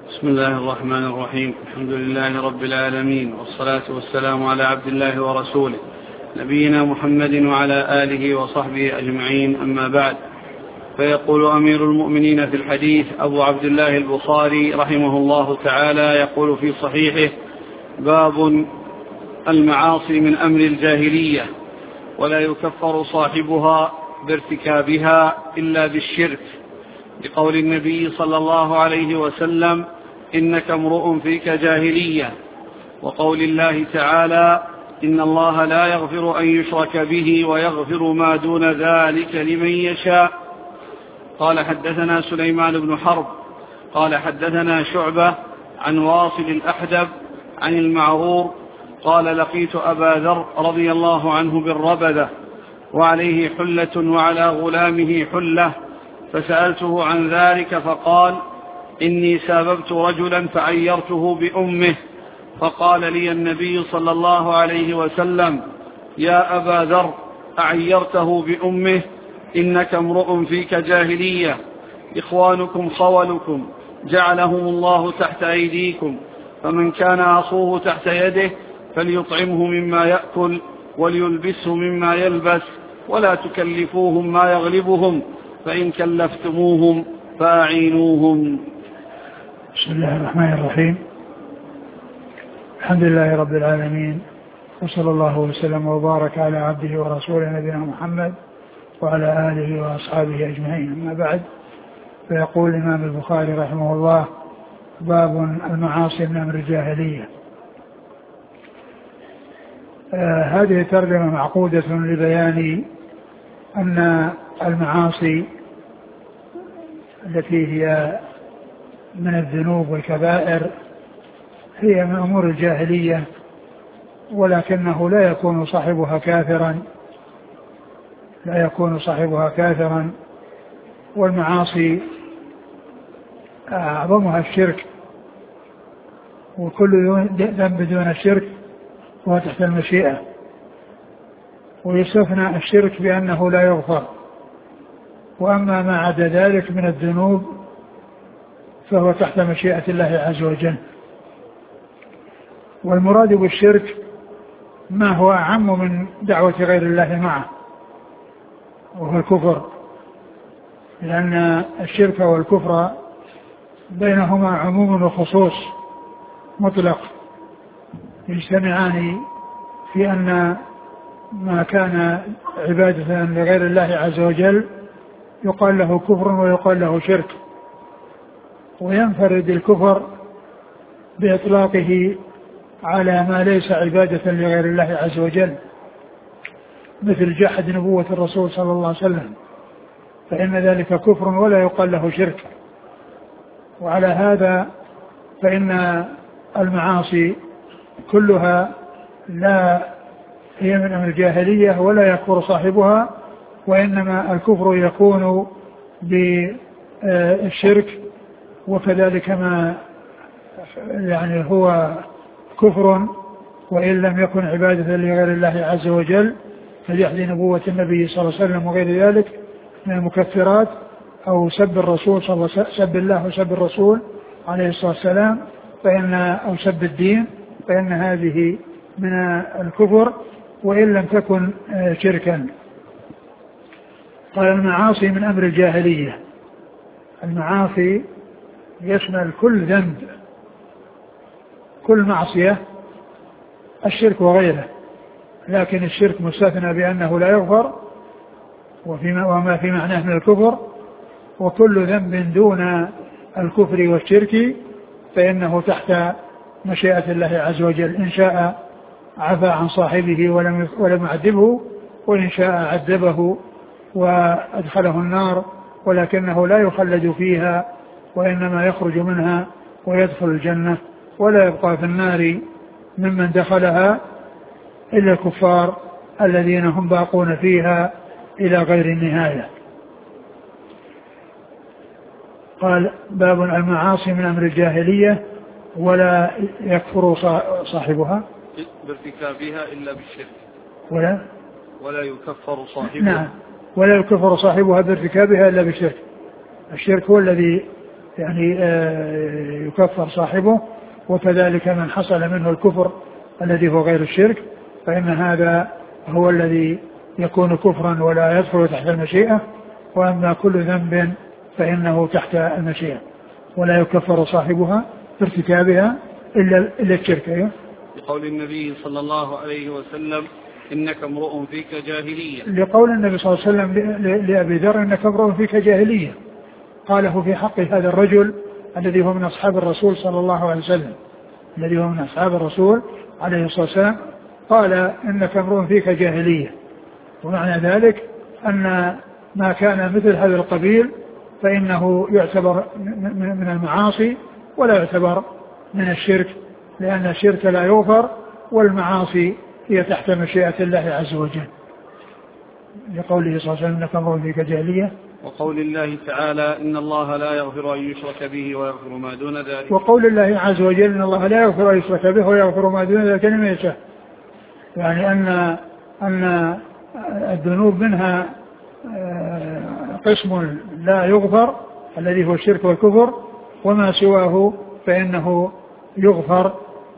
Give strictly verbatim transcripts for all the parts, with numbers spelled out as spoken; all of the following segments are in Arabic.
بسم الله الرحمن الرحيم. الحمد لله رب العالمين، والصلاة والسلام على عبد الله ورسوله نبينا محمد وعلى آله وصحبه أجمعين، أما بعد. فيقول أمير المؤمنين في الحديث أبو عبد الله البخاري رحمه الله تعالى، يقول في صحيحه: باب المعاصي من أمر الجاهلية، ولا يكفر صاحبها بارتكابها إلا بالشرك، لقول النبي صلى الله عليه وسلم: إنك امرؤ فيك جاهلية، وقول الله تعالى: إن الله لا يغفر أن يشرك به ويغفر ما دون ذلك لمن يشاء. قال: حدثنا سليمان بن حرب قال: حدثنا شعبة عن واصل الأحدب عن المعرور قال: لقيت أبا ذر رضي الله عنه بالربذة وعليه حلة وعلى غلامه حلة، فسألته عن ذلك فقال: إني ساببت رجلا فعيرته بأمه، فقال لي النبي صلى الله عليه وسلم: يا أبا ذر، أعيرته بأمه؟ إنك امرؤ فيك جاهلية، إخوانكم خولكم، جعلهم الله تحت أيديكم، فمن كان أخوه تحت يده فليطعمه مما يأكل وليلبسه مما يلبس، ولا تكلفوهم ما يغلبهم، فإن كلفتموهم فأعينوهم. بسم الله الرحمن الرحيم. الحمد لله رب العالمين، وصلى الله وسلم وبارك على عبده ورسوله نبينا محمد وعلى آله وأصحابه أجمعين، أما بعد. فيقول الإمام البخاري رحمه الله: باب المعاصي من أمر الجاهلية. آه هذه ترجمة معقودة لبيان أن المعاصي التي هي من الذنوب والكبائر هي من أمور الجاهلية، ولكنه لا يكون صاحبها كافرا لا يكون صاحبها كافرا والمعاصي أعظمها الشرك، وكل ذنب دون الشرك هو تحت المشيئة، ويستثنى الشرك بأنه لا يغفر، وأما ما عدا ذلك من الذنوب فهو تحت مشيئة الله عز وجل. والمراد بالشرك ما هو أعم من دعوة غير الله معه، وهو الكفر، لأن الشرك والكفر بينهما عموم وخصوص مطلق، يجتمعان في أن ما كان عبادة لغير الله عز وجل يقال له كفر ويقال له شرك، وينفرد الكفر بإطلاقه على ما ليس عبادة لغير الله عز وجل، مثل جحد نبوة الرسول صلى الله عليه وسلم، فإن ذلك كفر ولا يقال له شرك. وعلى هذا فإن المعاصي كلها لا هي من أمر الجاهلية ولا يكفر صاحبها، وإنما الكفر يكون بالشرك، وكذلك ما يعني هو كفر وإن لم يكن عبادة لغير الله عز وجل كجحد نبوة النبي صلى الله عليه وسلم وغير ذلك من المكفرات، أو سب الرسول صلى الله عليه وسلم، سب الله وسب الرسول عليه الصلاة والسلام، فإن أو سب الدين، فإن هذه من الكفر وإن لم تكن شركا. قال: المعاصي من أمر الجاهلية. المعاصي يشمل كل ذنب، كل معصية، الشرك وغيره، لكن الشرك مستثنى بأنه لا يغفر وما في معناه من الكفر، وكل ذنب دون الكفر والشرك فإنه تحت مشيئة الله عز وجل، إن شاء عفى عن صاحبه ولم ولم يعذبه، وإن شاء عذبه وأدخله النار، ولكنه لا يخلد فيها، وإنما يخرج منها ويدخل الجنة، ولا يبقى في النار ممن دخلها إلا الكفار الذين هم باقون فيها إلى غير النهاية. قال: باب المعاصي من أمر الجاهلية، ولا يكفر صاحبها بارتكابها إلا بالشرك، ولا ولا يكفر صاحبها. نعم، ولا يكفر صاحبها بارتكابها إلا بالشرك. الشرك هو الذي يعني يكفر صاحبه، وكذلك من حصل منه الكفر الذي هو غير الشرك فإن هذا هو الذي يكون كفرا ولا يدخل تحت المشيئة. وأما كل ذنب فإنه تحت المشيئة ولا يكفر صاحبها بارتكابها إلا إلا الشرك. لقول النبي صلى الله عليه وسلم إنك امرؤ فيك جاهلية. لقول النبي صلى الله عليه وسلم لأبي ذر إنك امرؤ فيك جاهلية، قاله في حق هذا الرجل الذي هو من أصحاب الرسول صلى الله عليه وسلم الذي هو من أصحاب الرسول عليه الصلاة والسلام، قال إنك امرؤ فيك جاهلية، ومعنى ذلك أن ما كان مثل هذا القبيل فإنه يعتبر من المعاصي ولا يعتبر من الشرك، لأن الشرك لا يغفر والمعاصي هي تحت مشيئة الله عز وجل. لقوله صلى الله عليه وسلم إنك امرؤ فيك جاهلية. وقول الله تعالى إن الله لا يغفر أن يشرك به ويغفر ما دون ذلك. وقول الله عز وجل إن الله لا يغفر أن يشرك به ويغفر ما دون ذلك لمن يشاء، يعني أن أن الذنوب منها قسم لا يغفر الذي هو الشرك والكفر، وما سواه فإنه يغفر.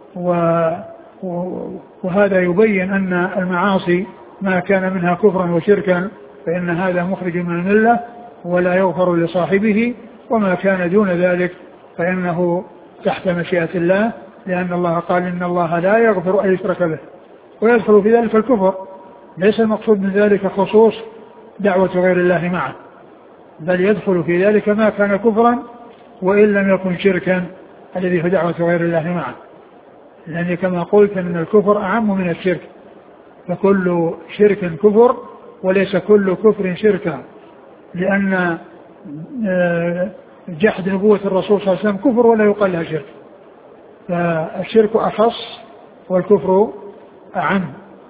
وهذا يبين أن المعاصي ما كان منها كفرا وشركا فإن هذا مخرج من الملة ولا يغفر لصاحبه، وما كان دون ذلك فإنه تحت مشيئة الله، لأن الله قال إن الله لا يغفر أن يشرك به ويدخل في ذلك الكفر. ليس المقصود من ذلك خصوص دعوة غير الله معه، بل يدخل في ذلك ما كان كفرا وإن لم يكن شركا الذي هو دعوة غير الله معه، لأن كما قلت أن الكفر أعم من الشرك، فكل شرك كفر وليس كل كفر شركا، لأن جحد نبوة الرسول صلى الله عليه وسلم كفر ولا يقال لها شرك، فالشرك أخص والكفر أعم.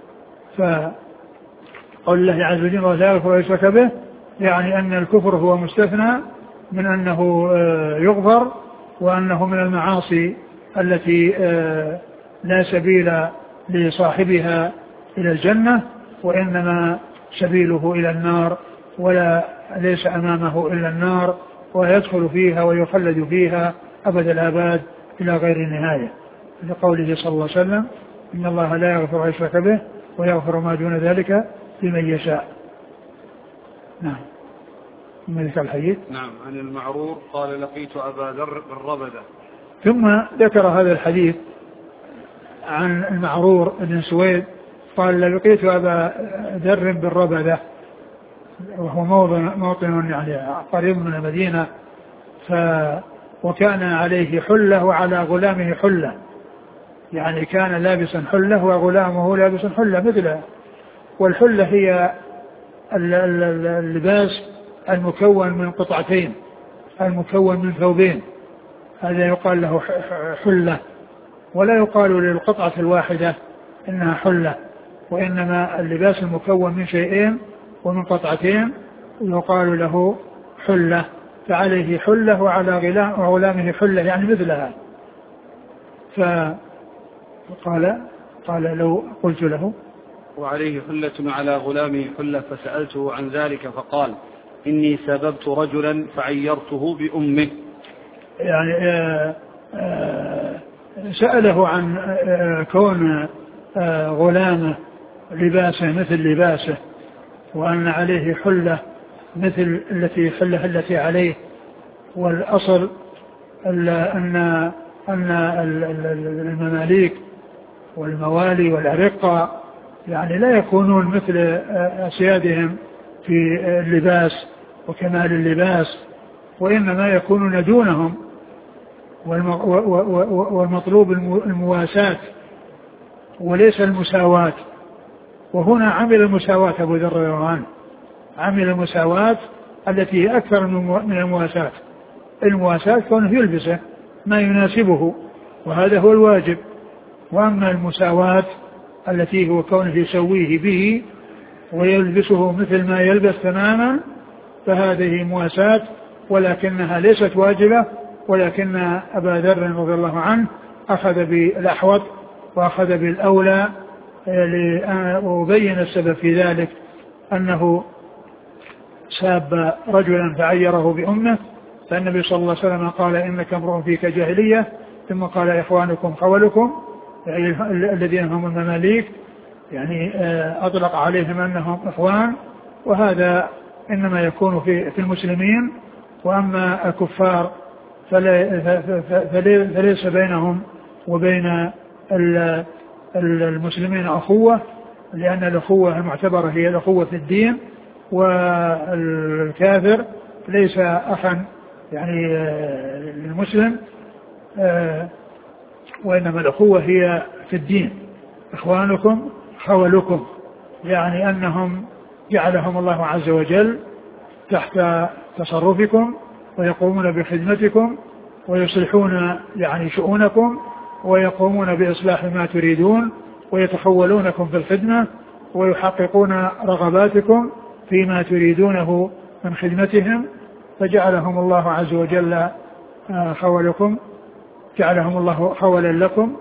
فقول الله عز وجل لا يغفر ويشرك به، يعني أن الكفر هو مستثنى من أنه يغفر، وأنه من المعاصي التي لا سبيل لصاحبها إلى الجنة، وإنما سبيله إلى النار، ولا ليس أمامه إلا النار، ويدخل فيها ويخلد فيها أبد الآباد إلى غير نهاية، لقوله صلى الله عليه وسلم إن الله لا يغفر ويشرك به ويغفر ما دون ذلك لمن يشاء. نعم. ملك الحديث. نعم. عن المعرور قال لقيت أبا ذر بالربدة. ثم ذكر هذا الحديث عن المعرور بن سويد قال لقيت أبا ذر بالربدة، وهو موطن, موطن يعني قريب من المدينة، ف وكان عليه حلة وعلى غلامه حلة، يعني كان لابسا حلة وغلامه لابسا حلة مثله. والحلة هي اللباس المكون من قطعتين، المكون من ثوبين، هذا يقال له حلة، ولا يقال للقطعة الواحدة إنها حلة، وإنما اللباس المكون من شيئين ومن قطعتين يقال له حلة. فعليه حلة وعلى غلامه حلة يعني مثلها. فقال قال لو قلت له وعليه حلة على غلامه حلة فسألته عن ذلك فقال إني سببت رجلا فعيرته بأمه، يعني آآ آآ سأله عن كون غلامه لباسه مثل لباسه، وأن عليه حلة مثل التي حلة التي عليه. والأصل أن أن المماليك والموالي والأرقة يعني لا يكونون مثل أسيادهم في اللباس وكمال اللباس، وإنما يكونون دونهم، والمطلوب المواساة وليس المساواة. وهنا عمل المساواة أبو ذر رضي الله عنه، عمل المساواة التي هي أكثر من المواساة. المواساة كونه يلبسه ما يناسبه وهذا هو الواجب، وأما المساواة التي هو كونه يسويه به ويلبسه مثل ما يلبس تماما فهذه مواساة، ولكنها ليست واجبة، ولكن أبا ذر رضي الله عنه أخذ بالأحوط وأخذ بالأولى، وبين السبب في ذلك أنه ساب رجلا فعيره بأمه، فالنبي صلى الله عليه وسلم قال إنك امرؤ فيك جاهلية، ثم قال إخوانكم خولكم يعني الذين هم المماليك، يعني أطلق عليهم أنهم إخوان، وهذا إنما يكون في في المسلمين، وأما الكفار فليس بينهم وبين المسلمين أخوة، لأن الأخوة المعتبرة هي الأخوة في الدين، والكافر ليس أخا يعني للمسلم، وإنما الأخوة هي في الدين. إخوانكم خولكم، يعني أنهم جعلهم الله عز وجل تحت تصرفكم ويقومون بخدمتكم ويصلحون يعني شؤونكم ويقومون بإصلاح ما تريدون ويتخولونكم في الخدمة ويحققون رغباتكم فيما تريدونه من خدمتهم، فجعلهم الله عز وجل خولكم، جعلهم الله خولا لكم.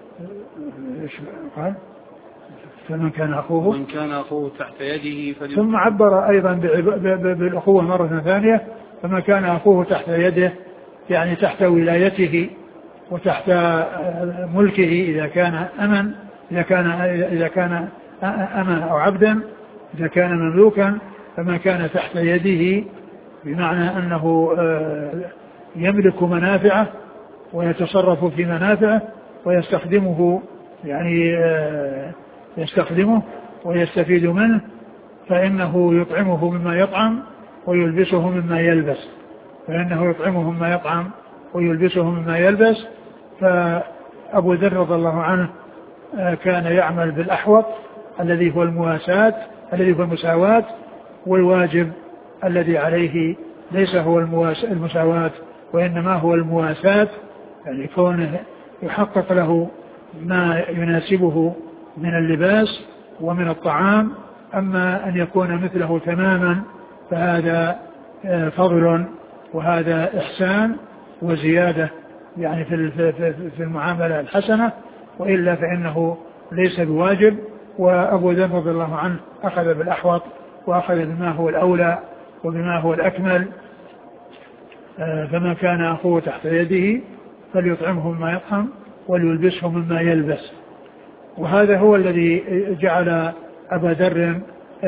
قال فمن كان أخوه من كان أخوه تحت يده فليكن. ثم عبر أيضا بالأخوة مرة ثانية، فمن كان أخوه تحت يده يعني تحت ولايته وتحت ملكه، إذا كان أمن إذا كان إذا كان أمن أو عبدا، إذا كان مملوكا، فمن كان تحت يده بمعنى أنه يملك منافعه ويتصرف في منافعه ويستخدمه يعني يستخدمه ويستفيد منه، فإنه يطعمه مما يطعم ويلبسه مما يلبس فإنه يطعمه مما يطعم ويلبسه مما يلبس. فأبو ذر رضي الله عنه كان يعمل بالأحوط الذي هو المواساة الذي هو المساواة، والواجب الذي عليه ليس هو المساواة وإنما هو المواساة، يعني كونه يحقق له ما يناسبه من اللباس ومن الطعام. أما أن يكون مثله تماما فهذا فضل وهذا إحسان وزيادة يعني في المعاملة الحسنة، وإلا فإنه ليس بواجب. وأبو ذر رضي الله عنه أخذ بالأحوط وأخذ بما هو الأولى وبما هو الأكمل، فما كان أخوه تحت يده فليطعمه مما يطعم وليلبسه مما يلبس. وهذا هو الذي جعل أبا ذر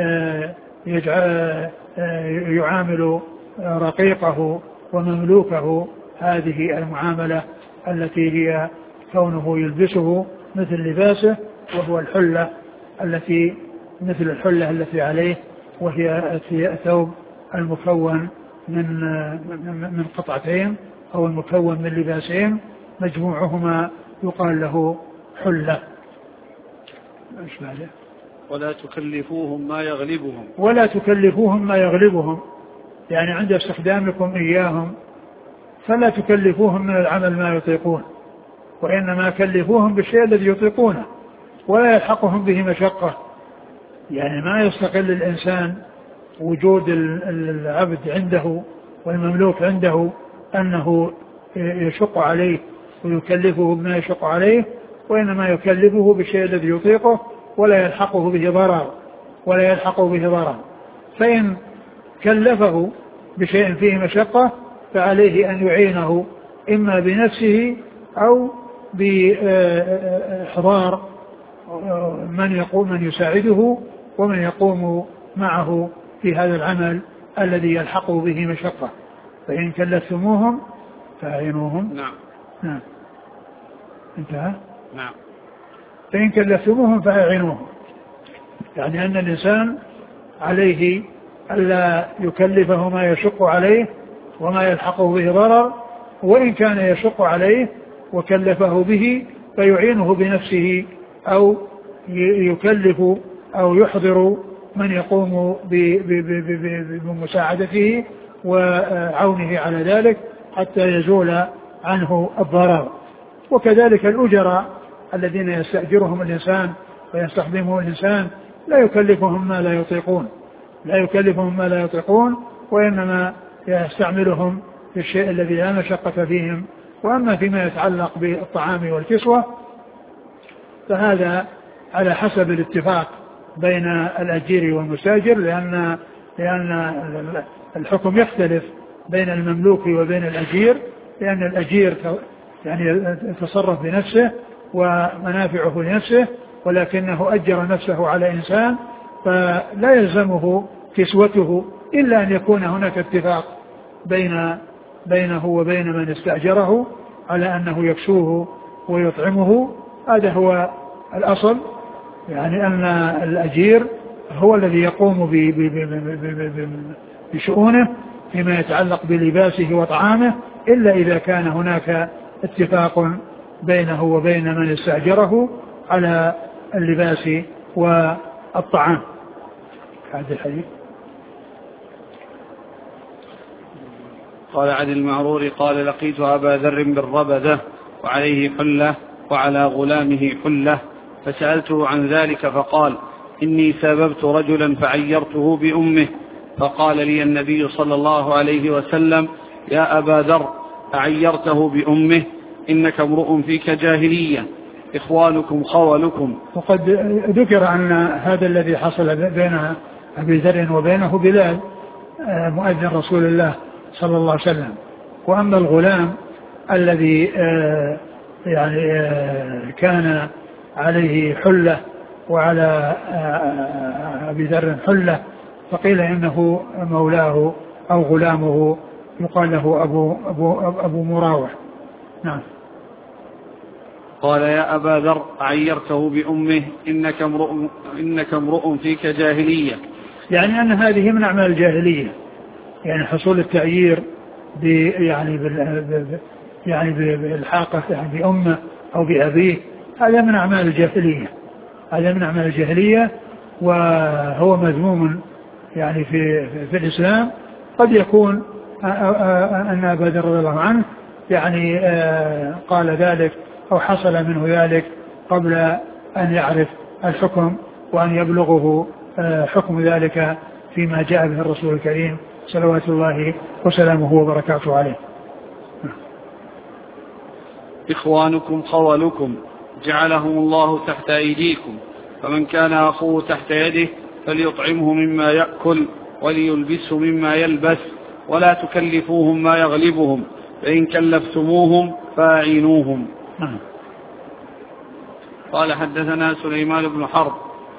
يعامل رقيقه ومملوكه هذه المعاملة التي هي كونه يلبسه مثل لباسه، وهو الحلة التي مثل الحلة التي عليه، وهي الثوب المكون من من قطعتين أو المكون من لباسين مجموعهما يقال له حلة. ولا تكلفوهم ما يغلبهم ولا تكلفوهم ما يغلبهم، يعني عند استخدامكم إياهم فلا تكلفوهم من العمل ما يطيقون، وإنما كلفوهم بالشيء الذي يطيقونه ولا يلحقهم به مشقة. يعني ما يستقل الإنسان وجود العبد عنده والمملوك عنده أنه يشق عليه ويكلفه بما يشق عليه، وإنما يكلفه بالشيء الذي يطيقه ولا يلحقه به ضرر ولا يلحقه به ضرر. فإن كلفه بشيء فيه مشقة فعليه أن يعينه إما بنفسه أو بإحضار من يقوم من يساعده ومن يقوم معه في هذا العمل الذي يلحقه به مشقة. فإن كلفتموهم فأعينوهم. نعم نعم انتهى. نعم. فإن كلفتموهم فأعينوهم، يعني أن الإنسان عليه ألا يكلفه ما يشق عليه وما يلحقه به ضرر، وإن كان يشق عليه وكلفه به فيعينه بنفسه أو يكلف أو يحضر من يقوم بمساعدته وعونه على ذلك حتى يزول عنه الضرر. وكذلك الأجراء الذين يستأجرهم الإنسان ويستخدمهم الإنسان لا يكلفهم ما لا يطيقون لا يكلفهم ما لا يطيقون وإنما يستعملهم في الشيء الذي لا مشقة فيهم. وأما فيما يتعلق بالطعام والكسوة فهذا على حسب الاتفاق بين الأجير والمستاجر، لأن لأن الحكم يختلف بين المملوك وبين الأجير، لأن الأجير يعني يتصرف بنفسه ومنافعه لنفسه، ولكنه أجر نفسه على إنسان فلا يلزمه كسوته إلا أن يكون هناك اتفاق بين بينه وبين من استأجره على أنه يكسوه ويطعمه. هذا هو الأصل، يعني أن الأجير هو الذي يقوم بشؤونه فيما يتعلق بلباسه وطعامه، إلا إذا كان هناك اتفاق بينه وبين من استأجره على اللباس والطعام. هذا الحديث. قال عن المعرور قال لقيت أبا ذر بالربذة وعليه حلة وعلى غلامه حلة فسألته عن ذلك فقال إني سببت رجلا فعيرته بأمه، فقال لي النبي صلى الله عليه وسلم يا أبا ذر أعيرته بأمه إنك امرؤ فيك جاهلية إخوانكم خولكم. وقد ذكر أن هذا الذي حصل بين أبي ذر وبينه بلال مؤذن رسول الله صلى الله عليه وسلم. وأما الغلام الذي يعني كان عليه حلة وعلى أبي ذر حلة فقيل إنه مولاه أو غلامه يقال له أبو, أبو, أبو مراوح. نعم. قال يا أبا ذر عيرته بأمه إنك امرؤ إنك امرؤ فيك جاهلية، يعني أن هذه من أعمال الجاهلية، يعني حصول التعيير يعني بال يعني بالحاقة يعني بأمه أو بأبيه، هذا من أعمال الجاهلية، هذا من أعمال الجاهلية وهو مذموم يعني في في الإسلام. قد يكون أن أبا ذر رضي الله عنه يعني قال ذلك أو حصل منه ذلك قبل أن يعرف الحكم وأن يبلغه حكم ذلك فيما جاء به الرسول الكريم صلوات الله وسلامه وبركاته عليه. إخوانكم خولكم جعلهم الله تحت أيديكم، فمن كان أخوه تحت يده فليطعمه مما يأكل وليلبسه مما يلبس ولا تكلفوهم ما يغلبهم، فإن كلفتموهم فاعينوهم. قال حدثنا سليمان بن حرب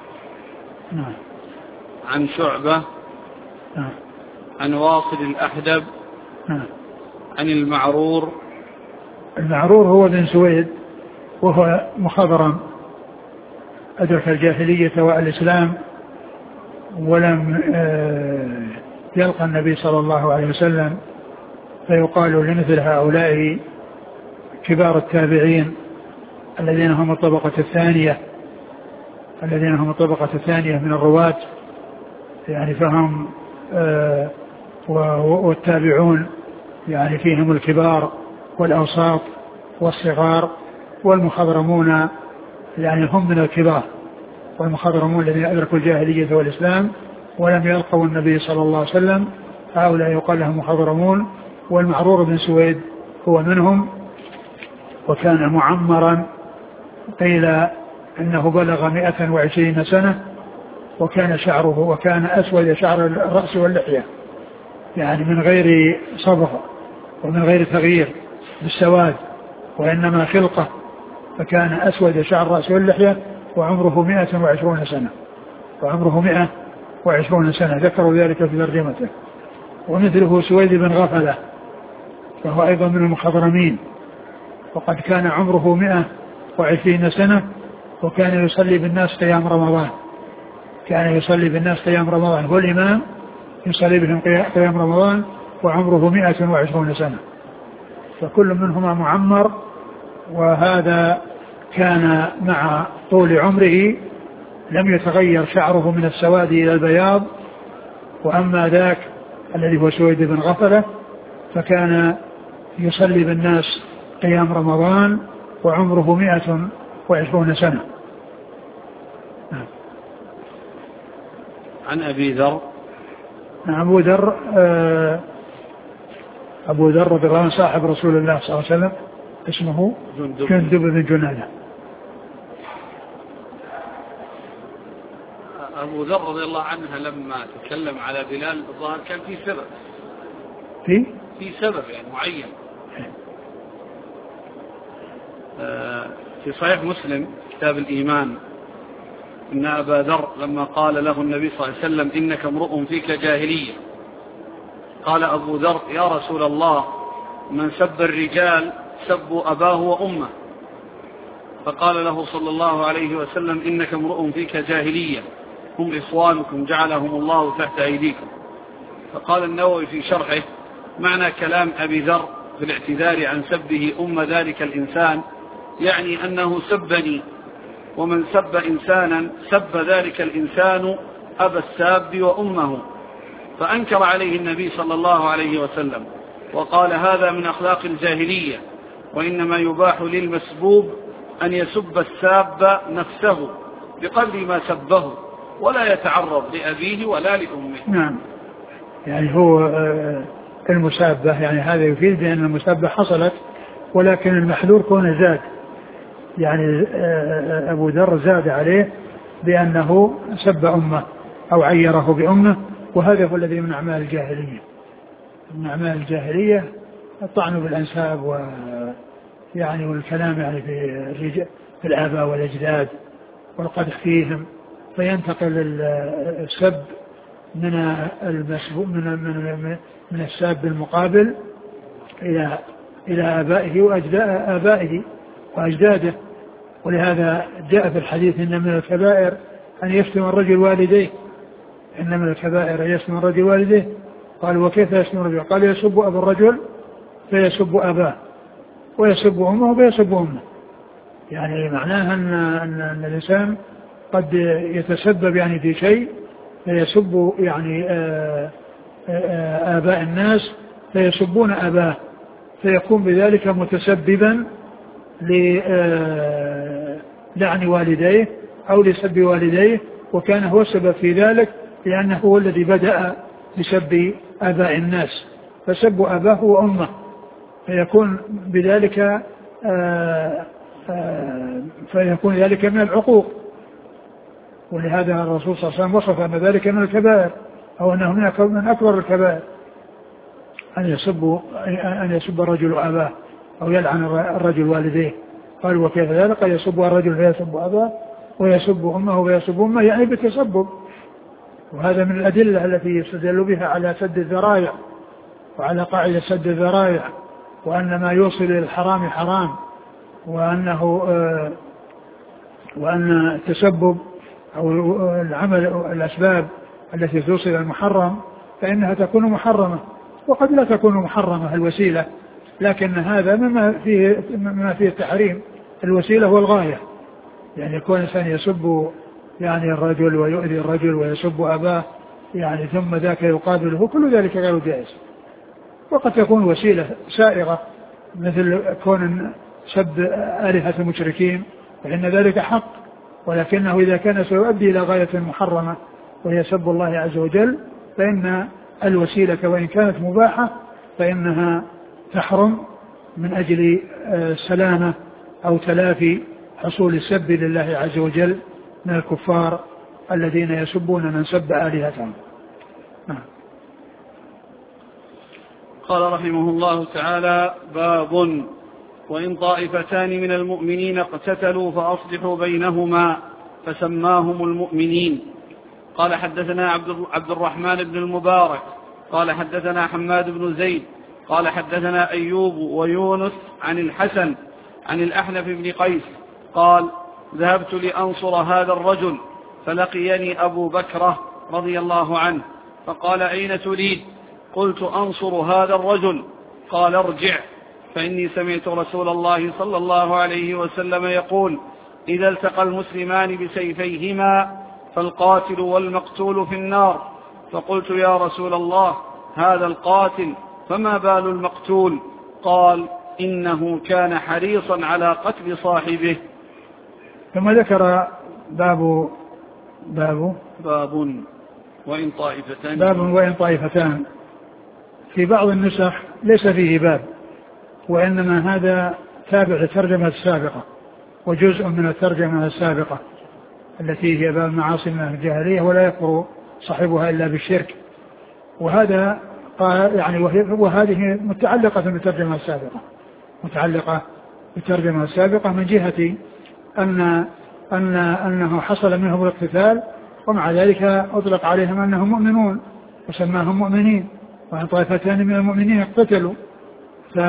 عن شعبة عن واصل الأحدب عن المعرور. المعرور هو بن سويد وهو مخضرم أدرك الجاهلية والإسلام ولم يلقى النبي صلى الله عليه وسلم، فيقال لمثل هؤلاء كبار التابعين الذين هم الطبقة الثانية الذين هم الطبقة الثانية من الرواة، يعني فهم آه والتابعون يعني فيهم الكبار والأوساط والصغار، والمخضرمون يعني هم من الكبار، والمخضرمون الذين أدركوا الجاهلية والإسلام ولم يلقوا النبي صلى الله عليه وسلم، هؤلاء يقال لهم مخضرمون. والمعرور بن سويد هو منهم، وكان معمرا، قيل إنه بلغ مئة وعشرين سنة، وكان شعره وكان أسود شعر الرأس واللحية، يعني من غير صبغة ومن غير تغيير بالسواد، وإنما خلقة، فكان أسود شعر الرأس واللحية، وعمره مئة وعشرون سنة وعمره مئة وعشرون سنة ذكروا ذلك في ترجمته. ومثله سويد بن غفلة فهو أيضا من المخضرمين، وقد كان عمره مئة وعشرين سنة، وكان يصلي بالناس قيام رمضان كان يصلي بالناس قيام رمضان هو الإمام يصلي بهم قيام رمضان، وعمره مئة وعشرون سنة، فكل منهما معمر. وهذا كان مع طول عمره لم يتغير شعره من السواد إلى البياض، وأما ذاك الذي هو سويد بن غفلة فكان يصلي بالناس قيام رمضان وعمره مئة وعشرون سنة. عن أبي ذر. أبو ذر أبو ذر رضي الله عنه صاحب رسول الله صلى الله عليه وسلم اسمه جندب بن جنادة. أبو ذر رضي الله عنه لما تكلم على بلال الظاهر كان في سر في في سبب يعني معين. في صحيح مسلم كتاب الإيمان إن أبا ذر لما قال له النبي صلى الله عليه وسلم إنك امرؤ فيك جاهلية، قال أبو ذر يا رسول الله من سب الرجال سبوا أباه وأمه، فقال له صلى الله عليه وسلم إنك امرؤ فيك جاهلية هم إخوانكم جعلهم الله تحت أيديكم. فقال النووي في شرحه معنى كلام أبي ذر في الاعتذار عن سبه أم ذلك الإنسان يعني أنه سبني، ومن سب إنسانا سب ذلك الإنسان أبا الساب وأمه. فأنكر عليه النبي صلى الله عليه وسلم وقال هذا من أخلاق الجاهلية، وإنما يباح للمسبوب أن يسب الساب نفسه بقدر ما سبه ولا يتعرض لأبيه ولا لأمه. نعم، يعني هو المسابة يعني هذا يفيد بأن المسابة حصلت، ولكن المحذور كون زاد، يعني أبو ذر زاد عليه بأنه سب أمه أو عيره بأمه، وهذا هو الذي من أعمال الجاهلية. من أعمال الجاهلية الطعن بالأنساب و يعني والكلام يعني في الرجال في الآباء والأجداد والقدح فيهم، فينتقل السب من المسبوق من من من الساب المقابل إلى إلى آبائه وأجدائه وأجداده. ولهذا جاء في الحديث إن من الكبائر أن يشتم الرجل والديه، إن من الكبائر أن يشتم الرجل والديه. قال وكيف يشتم الرجل؟ قال يسب أبا الرجل فيسب أباه، ويسب أمه فيسب أمه. يعني معناها أن, أن, أن الإنسان قد يتسبب يعني في شيء فيسب يعني آباء الناس فيسبون أباه، فيكون بذلك متسببا للعن والديه أو لسب والديه، وكان هو السبب في ذلك لأنه هو الذي بدأ بسب آباء الناس، فسب أباه وأمه، فيكون بذلك آآ آآ فيكون ذلك من العقوق. ولهذا الرسول صلى الله عليه وسلم وصف أن ذلك من الكبائر، أو أنه من أكبر الكبائر أن يسب أن يسب الرجل أباه أو يلعن الرجل والديه. قال وكيف ذلك؟ قال يسب الرجل فيسب أباه ويسب أمه ويسب أمه، يعني بالتسبب. وهذا من الأدلة التي يستدل بها على سد الذرائع وعلى قاعدة سد الذرائع، وأن ما يوصل إلى الحرام حرام، وأنه آه وأن التسبب أو العمل الأسباب التي توصل إلى المحرم فإنها تكون محرمة، وقد لا تكون محرمة الوسيلة، لكن هذا مما فيه مما فيه التحريم. الوسيلة هو الغاية، يعني يكون الإنسان يسب يعني الرجل ويؤذي الرجل ويسب أباه يعني ثم ذاك يقابله، كل ذلك غير جائز. وقد تكون وسيلة سائغة مثل كون سب آلهة المشركين، فإن ذلك حق، ولكنه إذا كان سيؤدي إلى غاية محرمة وهي سب الله عز وجل فإن الوسيلة وإن كانت مباحة فإنها تحرم من أجل سلامة أو تلافي حصول السب لله عز وجل من الكفار الذين يسبون من سب آلهتهم. قال رحمه الله تعالى باب وإن طائفتان من المؤمنين اقتتلوا فأصلحوا بينهما فسماهم المؤمنين. قال حدثنا عبد الرحمن بن المبارك قال حدثنا حماد بن زيد قال حدثنا أيوب ويونس عن الحسن عن الأحنف بن قيس قال ذهبت لأنصر هذا الرجل فلقيني أبو بكر رضي الله عنه فقال أين تريد؟ قلت أنصر هذا الرجل. قال ارجع فإني سمعت رسول الله صلى الله عليه وسلم يقول إذا التقى المسلمان بسيفيهما فالقاتل والمقتول في النار. فقلت يا رسول الله هذا القاتل فما بال المقتول؟ قال إنه كان حريصا على قتل صاحبه. ثم ذكر باب باب باب وإن طائفتان باب وإن طائفتان. في بعض النسخ ليس فيه باب، وإنما هذا تابع للترجمة السابقة وجزء من الترجمة السابقة التي هي باب معاصي من الجاهلية ولا يكفر صاحبها إلا بالشرك. وهذا يعني وهذه متعلقة بالترجمة السابقة متعلقة بالترجمة السابقة من جهة أن أن أنه حصل منهم الاقتتال، ومع ذلك أطلق عليهم أنهم مؤمنون وسماهم مؤمنين، وأن طائفتان من المؤمنين اقتتلوا. ف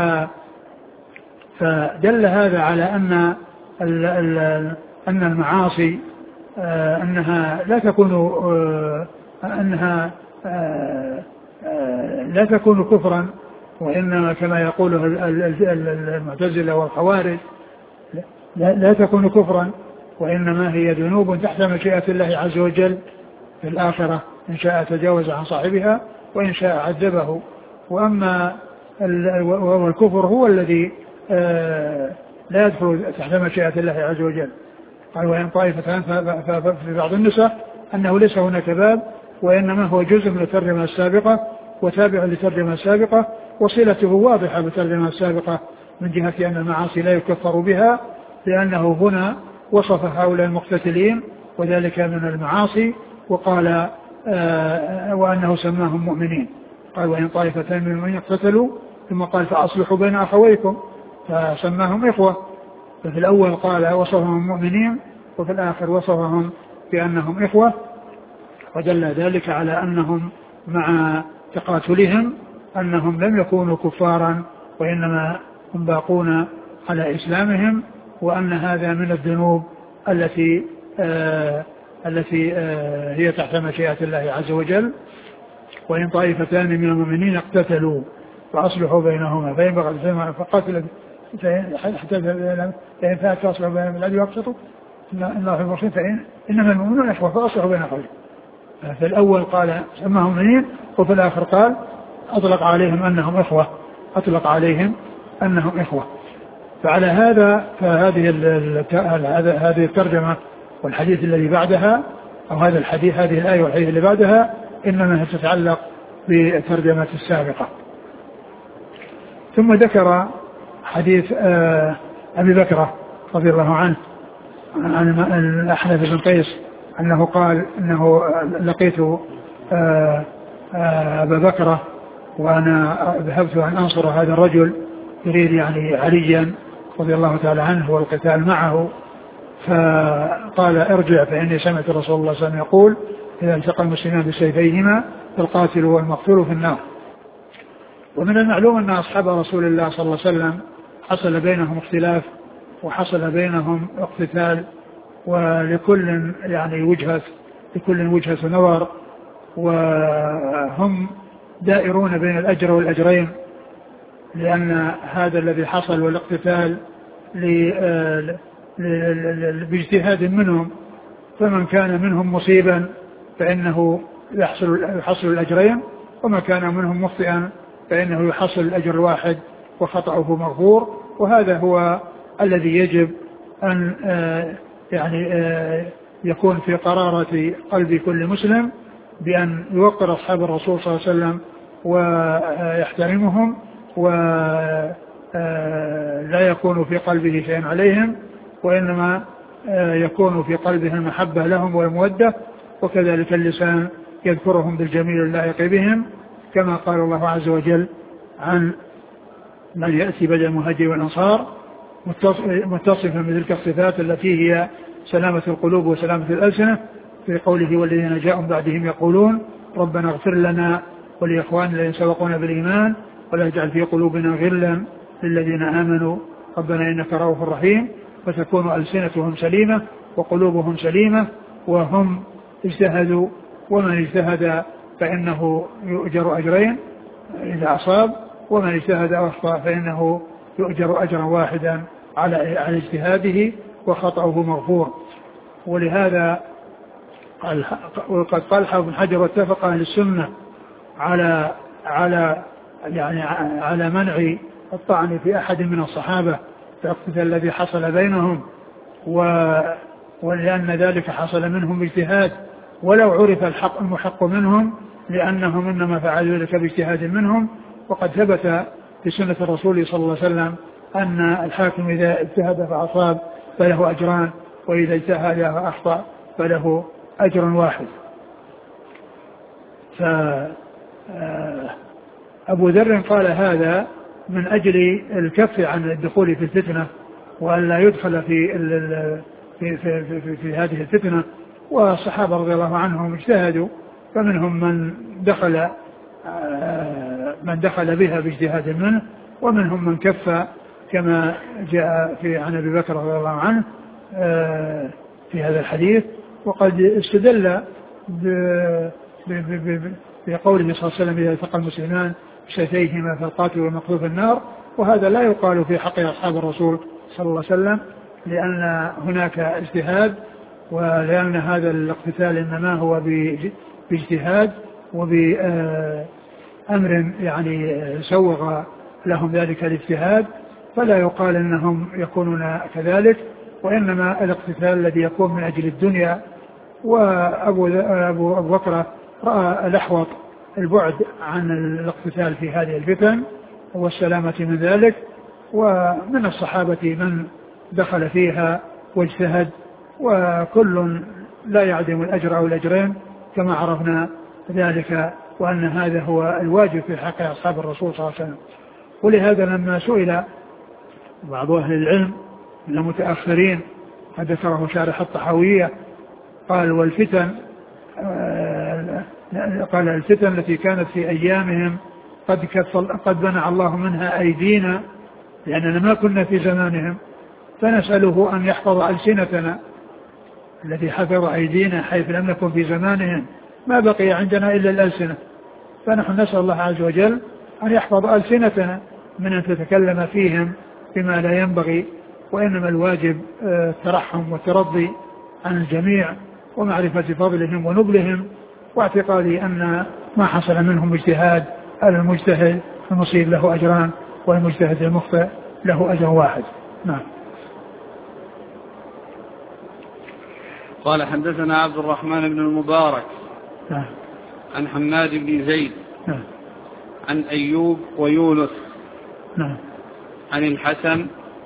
فدل هذا على أن ال ال أن المعاصي آه أنها لا تكون آه أنها آه آه لا تكون كفرا، وإنما كما يقوله المعتزلة والخوارج لا, لا تكون كفرا، وإنما هي ذنوب تحت مشيئة الله عز وجل في الآخرة، إن شاء تجاوز عن صاحبها وإن شاء عذبه. وأما والكفر هو الذي آه لا يدخل تحت مشيئة الله عز وجل. قال وإن طائفتان في بعض النسخ أنه ليس هناك باب، وإنما هو جزء من الترجمة السابقة وتابع للترجمة السابقة، وصلته واضحة بالترجمة السابقة من جهة أن المعاصي لا يكفر بها، لأنه هنا وصف هؤلاء المقتتلين وذلك من المعاصي، وقال آه وأنه سماهم مؤمنين. قال وإن طائفتان من المؤمنين اقتتلوا، ثم قال فأصلحوا بين أخويكم، فسماهم إخوة. ففي الأول قال وصفهم مؤمنين، وفي الآخر وصفهم بأنهم إخوة، ودل ذلك على أنهم مع تقاتلهم أنهم لم يكونوا كفارا، وإنما هم باقون على إسلامهم، وأن هذا من الذنوب التي آه التي آه هي تحت مشيئة الله عز وجل. وإن طائفتان من المؤمنين اقتتلوا فأصلحوا بينهما فإن بغت فقاتل حتى فإن فات فأصلحوا بينهما بالعدل واقسطوا إن الله يحب المقسطين فإن إنما المؤمنون إخوة فأصلحوا بين أخويهم. في الأول قال سماهم مؤمنين، وفي الآخر قال أطلق عليهم أنهم إخوة أطلق عليهم أنهم إخوة. فعلى هذا فهذه هذه الترجمة والحديث الذي بعدها، أو هذا الحديث هذه الآية والحديث اللي بعدها إنما تتعلق بالترجمة السابقة. ثم ذكر حديث أبي بكرة رضي الله عنه عن الأحنف بن قيس أنه قال أنه لقيت أبا بكرة وأنا ذهبت أن أنصر هذا الرجل يريد يعني عليا رضي الله تعالى عنه والقتال معه، فقال ارجع فإني سمعت رسول الله صلى الله عليه وسلم يقول إذا التقى المسلمان بسيفيهما فالقاتل والمقتول في النار. ومن المعلوم أن أصحاب رسول الله صلى الله عليه وسلم حصل بينهم اختلاف وحصل بينهم اقتتال، ولكل يعني وجهة لكل وجهة نظر، وهم دائرون بين الأجر والأجرين، لأن هذا الذي حصل والاقتتال باجتهاد منهم، فمن كان منهم مصيبا فإنه يحصل, يحصل الأجرين، وما كان منهم مخطئا فإنه يحصل الأجر الواحد وخطأه مغفور. وهذا هو الذي يجب أن يعني يكون في قرارة قلب كل مسلم، بأن يوقر أصحاب الرسول صلى الله عليه وسلم ويحترمهم، ولا يكون في قلبه شيء عليهم، وإنما يكون في قلبه المحبة لهم والمودة، وكذلك اللسان يذكرهم بالجميل اللائق بهم، كما قال الله عز وجل عن من يأتي بدل المهاجر والأنصار متصفا بتلك الصفات التي هي سلامة القلوب وسلامة الألسنة، في قوله والذين جاءوا بعدهم يقولون ربنا اغفر لنا ولإخواننا الذين سبقونا بالإيمان ولا تجعل في قلوبنا غلا للذين آمنوا ربنا إنك رؤوف رحيم، فتكون ألسنتهم سليمة وقلوبهم سليمة وهم اجتهدوا، ومن اجتهد فإنه يؤجر أجرين إذا أصاب، ومن اجتهد أخطأ فإنه يؤجر أجرا واحدا على على اجتهاده وخطأه مغفور. ولهذا وقد قال ابن حجر واتفق أهل السنة على على يعني على منع الطعن في أحد من الصحابة في الاقتتال الذي حصل بينهم، ولأن ذلك حصل منهم اجتهاد ولو عرف الحق المحق منهم، لأنهم إنما فعلوا ذلك باجتهاد منهم. وقد ثبت في سنة الرسول صلى الله عليه وسلم أن الحاكم إذا اجتهد فأصاب فله أجران، وإذا اجتهد فأخطأ فله أجر واحد. ف أبو ذر قال هذا من أجل الكف عن الدخول في الفتنة وأن لا يدخل في, في, في, في, في, في هذه الفتنة. والصحابة رضي الله عنهم اجتهدوا، فمنهم من دخل من دخل بها باجتهاد منه، ومنهم من كف كما جاء في عن أبي بكر رضي الله عنه في هذا الحديث. وقد استدل بقوله صلى الله عليه وسلم إذا التقى المسلمان بسيفيهما فالقاتل والمقتول في النار، وهذا لا يقال في حق أصحاب الرسول صلى الله عليه وسلم، لأن هناك اجتهاد، ولأن هذا الاقتتال إنما هو باجتهاد وبأمر يعني سوغ لهم ذلك الاجتهاد، فلا يقال أنهم يكونون كذلك، وإنما الاقتتال الذي يكون من أجل الدنيا. وأبو أبو أبو بكر رأى الأحوط البعد عن الاقتتال في هذه الفتن والسلامة من ذلك، ومن الصحابة من دخل فيها واجتهد، وكل لا يعدم الأجر أو الأجرين كما عرفنا ذلك، وأن هذا هو الواجب في حق أصحاب الرسول صلى الله عليه وسلم. ولهذا لما سئل بعض أهل العلم من المتأخرين قد ذكره شارح الطحاوية قال والفتن قال الفتن التي كانت في أيامهم قد قد منع الله منها أيدينا لأننا ما كنا في زمانهم، فنسأله أن يحفظ ألسنتنا الذي حفظ أيدينا حيث لم نكن في زمانهم، ما بقي عندنا إلا الألسنة، فنحن نسأل الله عز وجل أن يحفظ ألسنتنا من أن تتكلم فيهم بما لا ينبغي، وإنما الواجب الترحم والترضي عن الجميع ومعرفة فضلهم ونبلهم، واعتقادي أن ما حصل منهم اجتهاد على المجتهد المصيب له أجران والمجتهد المخطئ له أجر واحد. نعم. قال حدثنا عبد الرحمن بن المبارك نعم. عن حماد بن زيد نعم. عن أيوب ويونس نعم. عن الحسن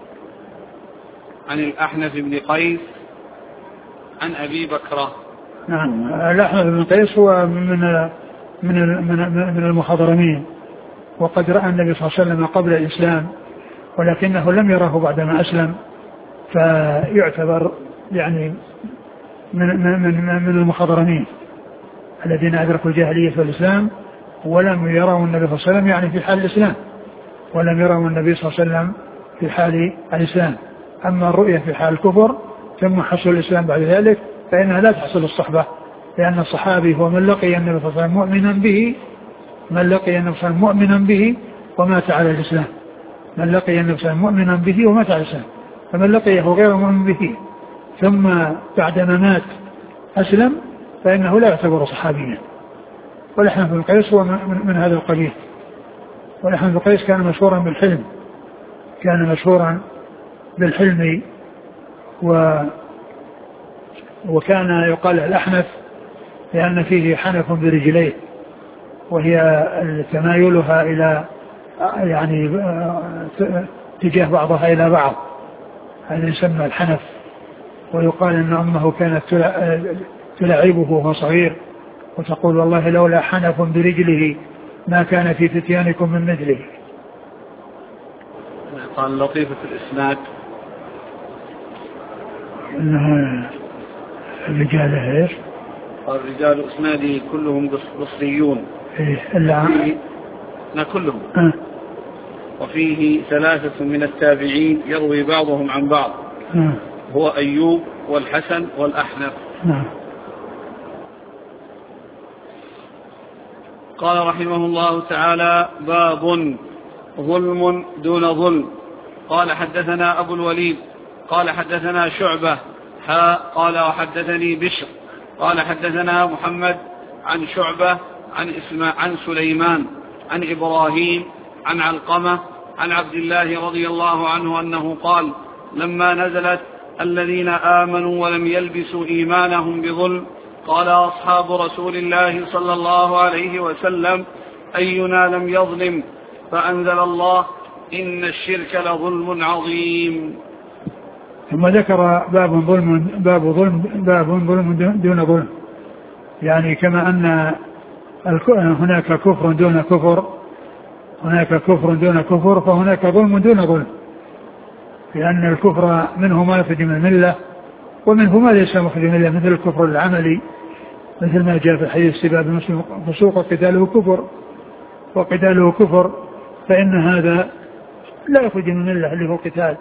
عن الأحنف بن قيس عن أبي بكرة. نعم. الأحنف بن قيس هو من من من المخضرمين، وقد رأى النبي صلى الله عليه وسلم قبل الإسلام ولكنه لم يره بعدما أسلم، فيعتبر يعني من من من, من المخضرمين الذين أدركوا الجاهلية في الإسلام ولم يروا النبي صلى الله عليه وسلم يعني في حال الإسلام، ولم يروا النبي صلى الله عليه وسلم في حال الإسلام. أما الرؤية في حال الكفر ثم حصل الإسلام بعد ذلك فإنها لا تحصل الصحبة، لأن الصحابي هو من لقي النبي صلى الله عليه وسلم مؤمنا به من لقي النبي صلى الله عليه وسلم مؤمنا به ومات على الإسلام من لقي النبي صلى الله عليه وسلم مؤمنا به ومات على الإسلام. فمن لقيه غير مؤمن به ثم بعدما مات أسلم فإنه لا يعتبر صحابيا. والأحنف بن قيس هو من, من هذا القبيل. والأحنف بن قيس كان مشهورا بالحلم كان مشهورا بالحلم و وكان يقال الأحنف لأن فيه حنف برجليه، وهي تمايلها إلى يعني تجاه بعضها إلى بعض، هذا يسمى الحنف. ويقال أن أمه كانت تلعبه وهو صغير وتقول والله لولا حنف برجله ما كان في فتيانكم من مثله. قال لطيفة الإسناد إنها الرجال ايش؟ قال رجال إسناده كلهم بصريون. إيه إلا لا كلهم. أه. وفيه ثلاثة من التابعين يروي بعضهم عن بعض. أه. هو أيوب والحسن والأحنف. نعم. قال رحمه الله تعالى باب ظلم دون ظلم. قال حدثنا أبو الوليد قال حدثنا شعبة حاء قال وحدثني بشر قال حدثنا محمد عن شعبة عن اسماء عن سليمان عن إبراهيم عن علقمة عن عبد الله رضي الله عنه أنه قال لما نزلت الذين آمنوا ولم يلبسوا إيمانهم بظلم قال أصحاب رسول الله صلى الله عليه وسلم أينا لم يظلم فأنزل الله إن الشرك لظلم عظيم. ثم ذكر باب ظلم باب ظلم باب ظلم دون ظلم، يعني كما أن هناك كفر دون كفر هناك كفر دون كفر، فهناك ظلم دون ظلم، لأن الكفر منه ما يخرج من الملة ومنه ما ليس مخرج من الملة، مثل الكفر العملي، مثل ما جاء في الحديث سباب المسلم فسوق وقتاله كفر، وقتاله كفر، فإن هذا لا يخرج من الملة اللي هو قتال.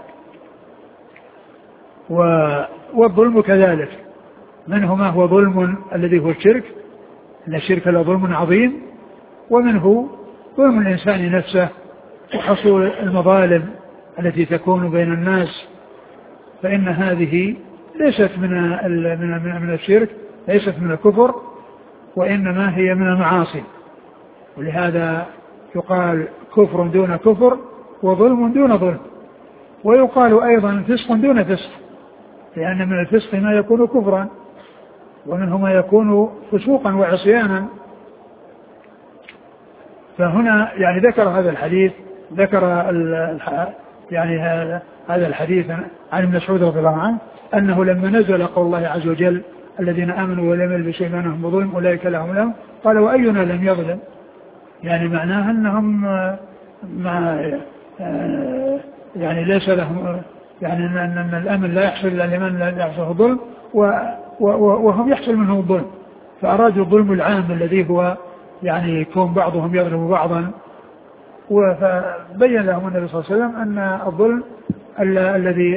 والظلم كذلك، منه ما هو ظلم الذي هو الشرك، إن الشرك لظلم عظيم، ومنه ظلم الإنسان نفسه وحصول المظالم التي تكون بين الناس، فإن هذه ليست من من من الشرك، ليست من الكفر، وإنما هي من المعاصي. ولهذا يقال كفر دون كفر وظلم دون ظلم، ويقال أيضا فسق دون فسق، لأن من الفسق ما يكون كفرا ومنه ما يكون فسوقا وعصيانا. فهنا يعني ذكر هذا الحديث، ذكر يعني هذا الحديث عن ابن مسعود رضي الله عنه أنه لما نزل قول الله عز وجل الذين آمنوا ولم يلبسوا إيمانهم بظلم أولئك لهم الأمن، قال وأينا لم يظلم، يعني معناه أنهم ما يعني ليس لهم، يعني أن الأمن لا يحصل إلا لمن لا يحصل الظلم وهم يحصل منهم الظلم، فأرادوا الظلم العام الذي هو يعني يكون بعضهم يظلم بعضا. وفبين لهم النبي صلى الله عليه وسلم أن الظلم الذي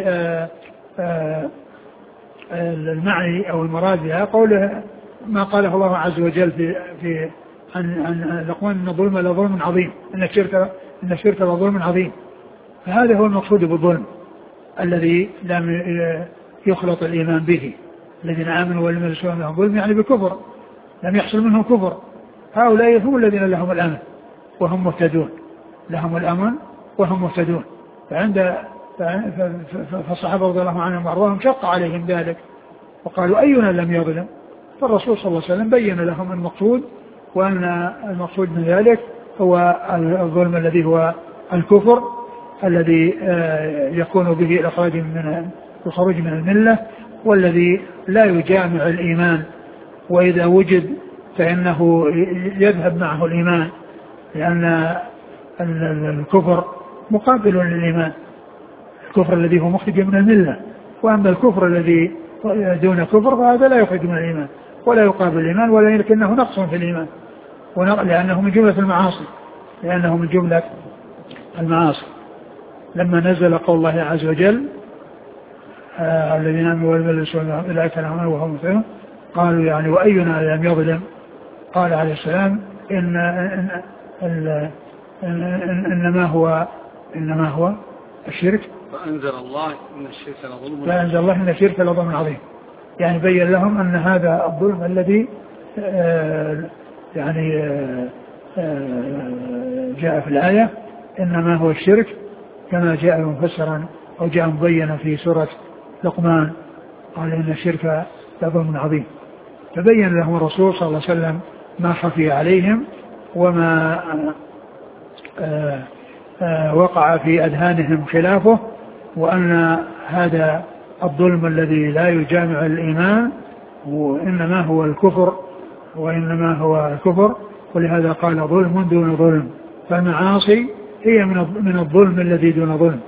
المعني أو المراد بها قوله ما قاله الله عز وجل في في عن عن لقمان أن الظلم لظلم عظيم، أن الشرك أن الشرك لظلم عظيم. فهذا هو المقصود بالظلم الذي لم يخلط الإيمان به، الذين آمنوا ولم يلبسوا إيمانهم ظلم يعني بكفر، لم يحصل منهم كفر. هؤلاء هم الذين لهم الأمن وهم مهتدون، لهم الأمن وهم مهتدون. فعند فالصحابة رضي الله عنهم وأرضاهم شق عليهم ذلك وقالوا أينا لم يظلم، فالرسول صلى الله عليه وسلم بين لهم المقصود، وأن المقصود من ذلك هو الظلم الذي هو الكفر الذي يكون به الإخراج من الخروج من الملة، والذي لا يجامع الإيمان، وإذا وجد فإنه يذهب معه الإيمان، لأن الكفر مقابل للإيمان، الكفر الذي هو مخرج من الملة، وأما الكفر الذي دون كفر فهذا لا يخرج من الإيمان ولا يقابل الإيمان، ولكنه نقص في الإيمان، لأنه من جملة المعاصي، لأنه من جملة المعاصي. لما نزل قول الله عز وجل آه الذين آمنوا ولم يلبسوا إيمانهم أولئك لهم الأمن وهم مهتدون، قالوا يعني وأينا لم يظلم، قال عليه السلام إن إن إن إن إنما هو إنما هو الشرك، فأنزل الله إن الشرك لظلم فأنزل الله إن الشرك لظلم عظيم، يعني بين لهم أن هذا الظلم الذي آه يعني آه آه جاء في الآية إنما هو الشرك، كما جاء مفسرا أو جاء مبينا في سورة لقمان قال إن الشرك لظلم عظيم. فبين لهم الرسول صلى الله عليه وسلم ما خفي عليهم وما آآ آآ وقع في أذهانهم خلافه، وأن هذا الظلم الذي لا يجامع الإيمان وإنما هو الكفر، وإنما هو الكفر، ولهذا قال ظلم دون ظلم، فالمعاصي هي من الظلم الذي دون ظلم،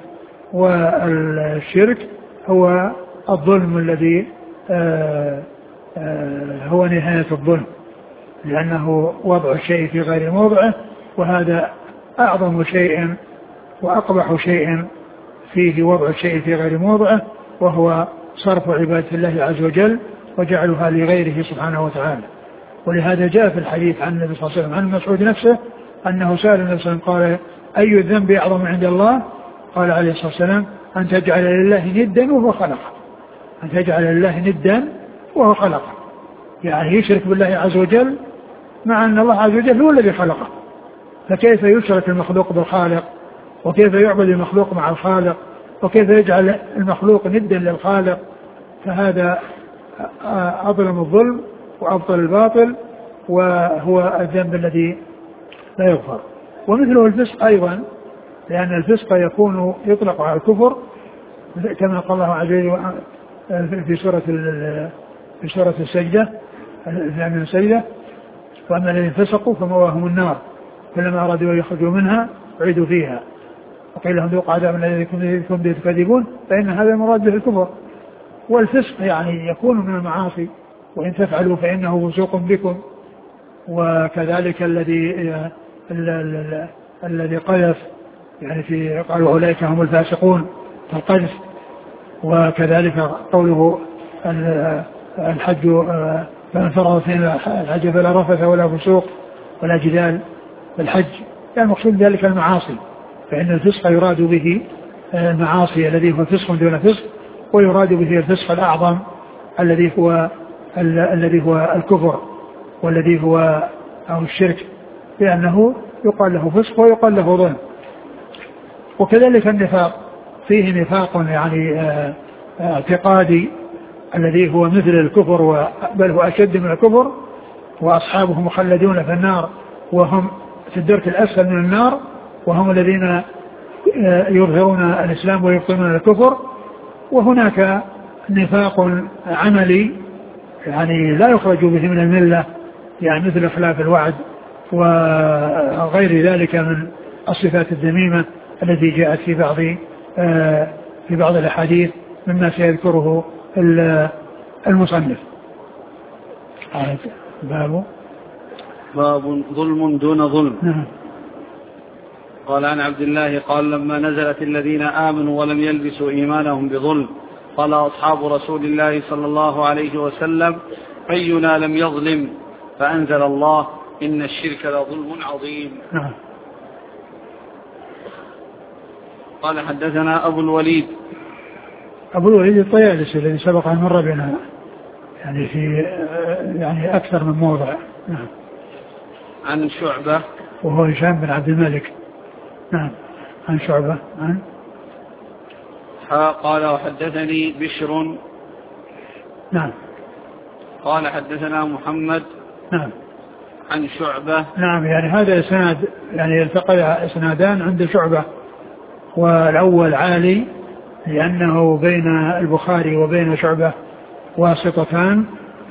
والشرك هو الظلم الذي آآ آآ هو نهاية الظلم، لأنه وضع الشيء في غير موضعه، وهذا أعظم شيء وأقبح شيء فيه وضع الشيء في غير موضعه، وهو صرف عبادة الله عز وجل وجعلها لغيره سبحانه وتعالى. ولهذا جاء في الحديث عن النبي صلى الله عليه وسلم عن مسعود نفسه أنه سأل النبي صلى الله عليه وسلم قال أي الذنب أعظم عند الله؟ قال عليه الصلاة والسلام أن تجعل لله ندا وهو خلقه، أن تجعل لله ندا وهو خلقه، يعني يشرك بالله عز وجل مع أن الله عز وجل هو الذي خلقه، فكيف يشرك المخلوق بالخالق، وكيف يعبد المخلوق مع الخالق، وكيف يجعل المخلوق ندا للخالق؟ فهذا أظلم الظلم وأبطل الباطل، وهو الذنب الذي لا يغفر. ومثله الفسق أيضا، لأن الفسق يكون يطلق على الكفر كما قال الله عز وجل في سورة في سورة السجدة من السجدة وأما الذين فسقوا فمواهم النار فلما أرادوا أن يخرجوا منها أعيدوا فيها وقيل لهم ذوقوا عذاب الذي كنتم به تكذبون، فإن هذا المراد به الكفر. والفسق يعني يكون من المعاصي، وإن تفعلوا فإنه فسوق بكم. وكذلك الذي الذي قذف يعني في قالوا أولئك هم الفاسقون القذف. وكذلك قوله الحج فمن فرض فينا الحج فلا رفث ولا فسوق ولا جدال بالحج، يعني المقصود ذلك المعاصي، فإن الفسق يراد به المعاصي الذي هو فسق دون فسق، ويراد به الفسق الأعظم الذي هو الذي هو الكفر والذي هو أو الشرك، لأنه يقال له فسق ويقال له ظلم. وكذلك النفاق فيه نفاق يعني اعتقادي الذي هو مثل الكفر بل هو أشد من الكفر، وأصحابه مخلدون في النار وهم في الدرك الأسفل من النار، وهم الذين يظهرون الإسلام ويبطنون الكفر. وهناك نفاق عملي يعني لا يخرج به من الملة، يعني مثل خلاف الوعد وغير ذلك من الصفات الذميمة التي جاءت في بعض في بعض الأحاديث مما سيذكره المصنف. باب باب ظلم دون ظلم. نعم. قال عن عبد الله قال لما نزلت الذين آمنوا ولم يلبسوا إيمانهم بظلم قال أصحاب رسول الله صلى الله عليه وسلم أينا لم يظلم، فأنزل الله إن الشرك لظلم عظيم. نعم. قال حدثنا أبو الوليد أبو الوليد الطيالسي الذي سبق أن مر بنا يعني في يعني أكثر من موضع. نعم. عن شعبة وهو هشام بن عبد الملك. نعم. عن شعبة عن قال وحدثني بشر. نعم. قال حدثنا محمد. نعم. عن شعبة. نعم. يعني هذا إسناد يعني يلتقي إسنادان عند شعبة، والأول عالي لأنه بين البخاري وبين شعبة واسطتان